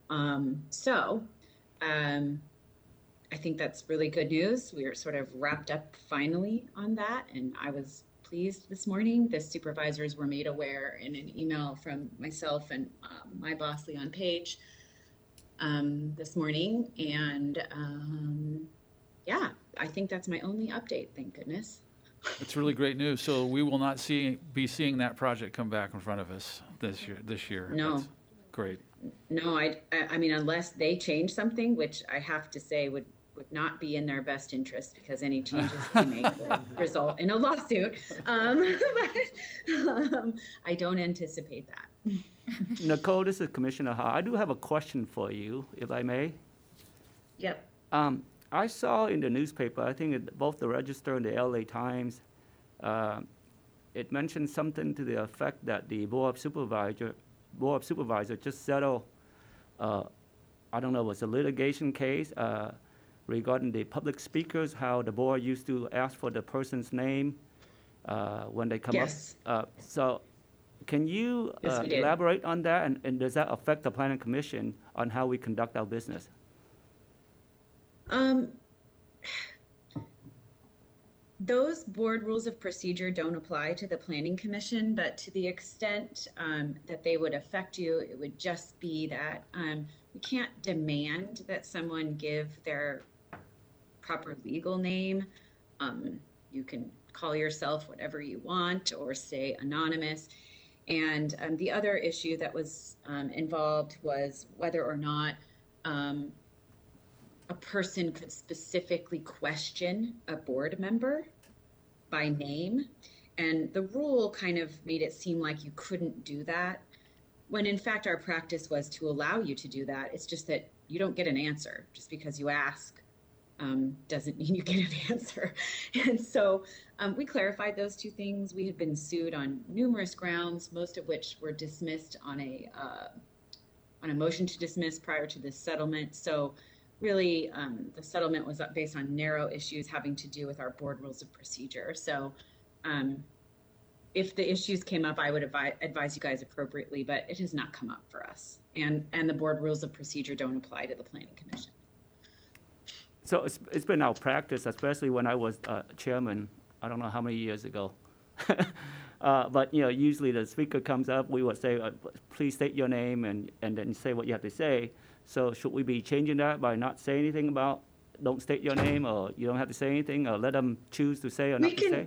I think that's really good news. We are sort of wrapped up finally on that, and I was pleased this morning. The supervisors were made aware in an email from myself and my boss, Leon Page, this morning. And yeah, I think that's my only update, thank goodness. It's really great news. So we will not be seeing that project come back in front of us this year. No. That's great. No, I mean, unless they change something, which I have to say would not be in their best interest, because any changes they make will result in a lawsuit. But I don't anticipate that. Nicole, this is Commissioner Ha. I do have a question for you, if I may. Yep. I saw in the newspaper, I think both the Register and the LA Times, it mentioned something to the effect that the Board of Supervisors just settled, I don't know, it was a litigation case regarding the public speakers, how the board used to ask for the person's name when they come up. So can you elaborate on that, and does that affect the Planning Commission on how we conduct our business? Those board rules of procedure don't apply to the Planning Commission, but to the extent that they would affect you, it would just be that we can't demand that someone give their proper legal name. You can call yourself whatever you want or stay anonymous. And the other issue that was involved was whether or not a person could specifically question a board member by name. And the rule kind of made it seem like you couldn't do that, when in fact our practice was to allow you to do that. It's just that you don't get an answer. Just because you ask doesn't mean you get an answer. And so we clarified those two things. We had been sued on numerous grounds, most of which were dismissed on a on a motion to dismiss prior to this settlement. So really, the settlement was based on narrow issues having to do with our board rules of procedure. So if the issues came up, I would advise you guys appropriately, but it has not come up for us. And the board rules of procedure don't apply to the planning commission. So it's been our practice, especially when I was chairman, I don't know how many years ago. But, you know, usually the speaker comes up, we would say, please state your name and then say what you have to say. So should we be changing that by not saying anything about don't state your name, or you don't have to say anything, or let them choose to say or not to say?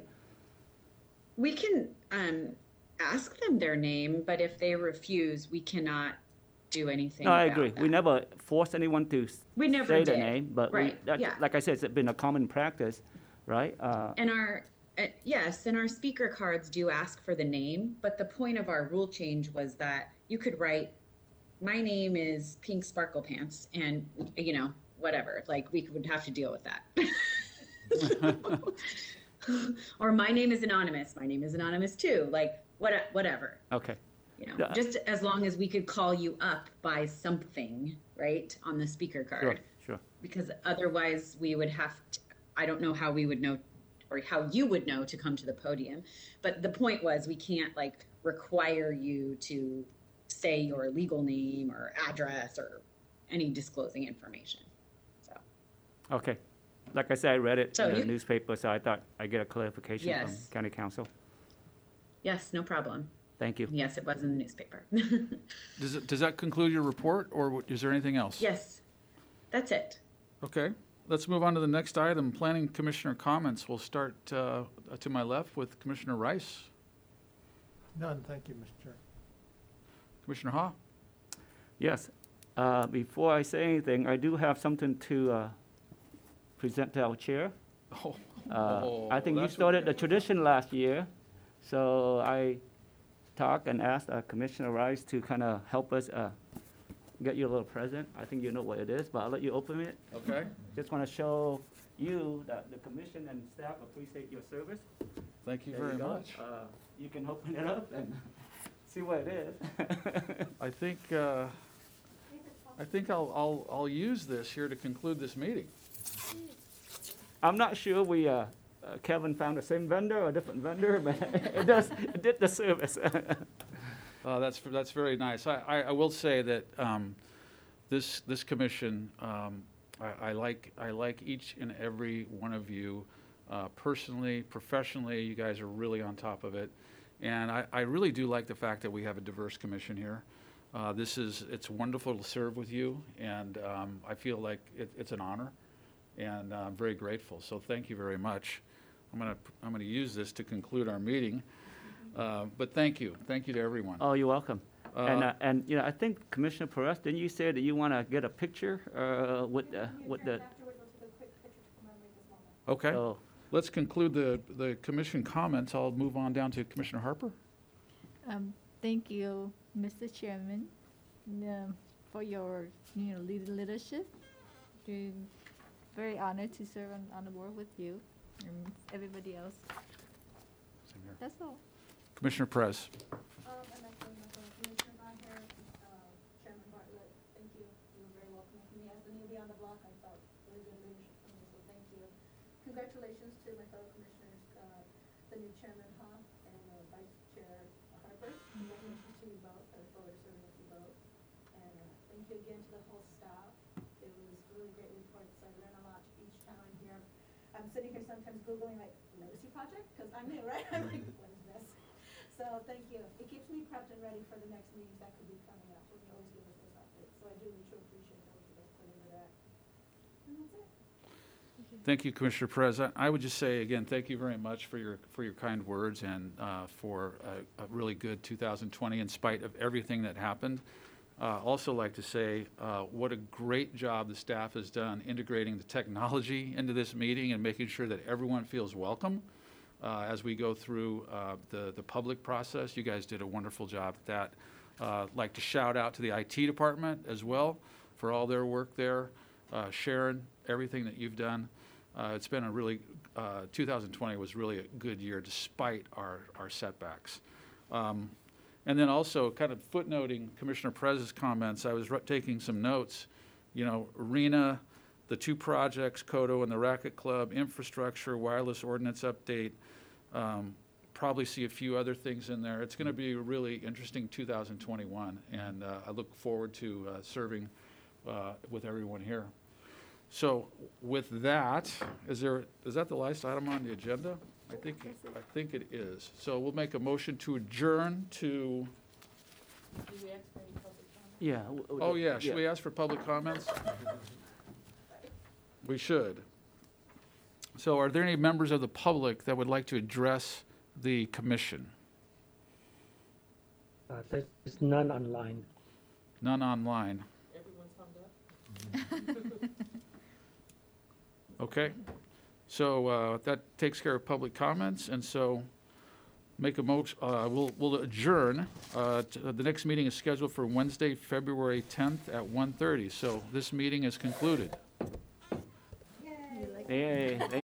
We can ask them their name, but if they refuse, we cannot do anything No, I about agree. that. We never force anyone to We never say their did. name, but Right, yeah. like I said, it's been a common practice, right? And yes, and our speaker cards do ask for the name, but the point of our rule change was that you could write, my name is Pink Sparkle Pants, and, you know, whatever, like, we would have to deal with that. Or my name is anonymous, my name is anonymous too, like, whatever. Okay. You know, just as long as we could call you up by something, right, on the speaker card. Sure. Because otherwise we would have to, I don't know how we would know, or how you would know to come to the podium. But the point was, we can't like require you to say your legal name or address or any disclosing information. So. Okay. Like I said, I read it So in the you- newspaper, so I thought I'd get a clarification from Yes. county council. Yes, no problem. Thank you. Yes, it was in the newspaper. Does that conclude your report, or is there anything else? Yes, that's it. Okay, let's move on to the next item, Planning Commissioner comments. We'll start to my left with Commissioner Rice. None, thank you, Mr. Chair. Commissioner Ha? Yes. Before I say anything, I do have something to present to our chair. I think you that's what started the tradition last year, so I talked and asked Commissioner Rice to kind of help us get you a little present. I think you know what it is, but I'll let you open it. Okay. Just want to show you that the commission and staff appreciate your service. Thank you There very go. much. You can open it up and see what it is. I think I'll use this here to conclude this meeting. I'm not sure Kevin found the same vendor or a different vendor, but it did the service. That's very nice. I will say that this commission, I like each and every one of you personally, professionally. You guys are really on top of it, and I really do like the fact that we have a diverse commission here. It's wonderful to serve with you, and I feel like it's an honor, and I'm very grateful. So thank you very much. I'm gonna use this to conclude our meeting. But thank you to everyone. Oh, you're welcome. And you know, I think Commissioner Perez, didn't you say that you want to get a picture with the? Okay. So- Let's conclude the commission comments. I'll move on down to Commissioner Harper. Thank you, Mr. Chairman, for your leadership. We're very honored to serve on the board with you and everybody else. That's all. Commissioner Perez. Commissioner Maher, Chairman Bartlett, thank you. You were very welcoming to me as the newbie on the block. I felt really good leadership from you, so thank you. Congratulations to my fellow commissioners, the new Chairman Ha and Vice Chair Harper. Congratulations to you both. I look forward to serving with you both. And thank you again to the whole staff. It was really great reports. I learned a lot each time I'm here. I'm sitting here sometimes Googling like legacy project because I'm new, right? I'm like, what is this? So thank you. It keeps me prepped and ready for the next meetings that could be coming up when you always give us those updates. So I do really appreciate the work you guys put into that. And that's it. Thank you, Commissioner Perez. I would just say again, thank you very much for your kind words and for a really good 2020 in spite of everything that happened. Also like to say what a great job the staff has done integrating the technology into this meeting and making sure that everyone feels welcome as we go through the public process. You guys did a wonderful job at that. Like to shout out to the IT department as well for all their work there. Sharon, everything that you've done. It's been a really, 2020 was really a good year despite our setbacks. And then also kind of footnoting Commissioner Perez's comments, I was taking some notes. You know, arena, the two projects, Kodo and the Racket Club, infrastructure, wireless ordinance update, probably see a few other things in there. It's going to be a really interesting 2021, and I look forward to serving with everyone here. So with that, is that the last item on the agenda? I think it is. So we'll make a motion to adjourn to, Do we ask for any public comment? Yeah. oh yeah, should we ask for public comments? We should. So are there any members of the public that would like to address the commission? There's none online. None online. Everyone's hung up? Okay. So that takes care of public comments, and so make a motion, we'll adjourn. The next meeting is scheduled for Wednesday, February 10th at 1:30. So this meeting is concluded. Yay.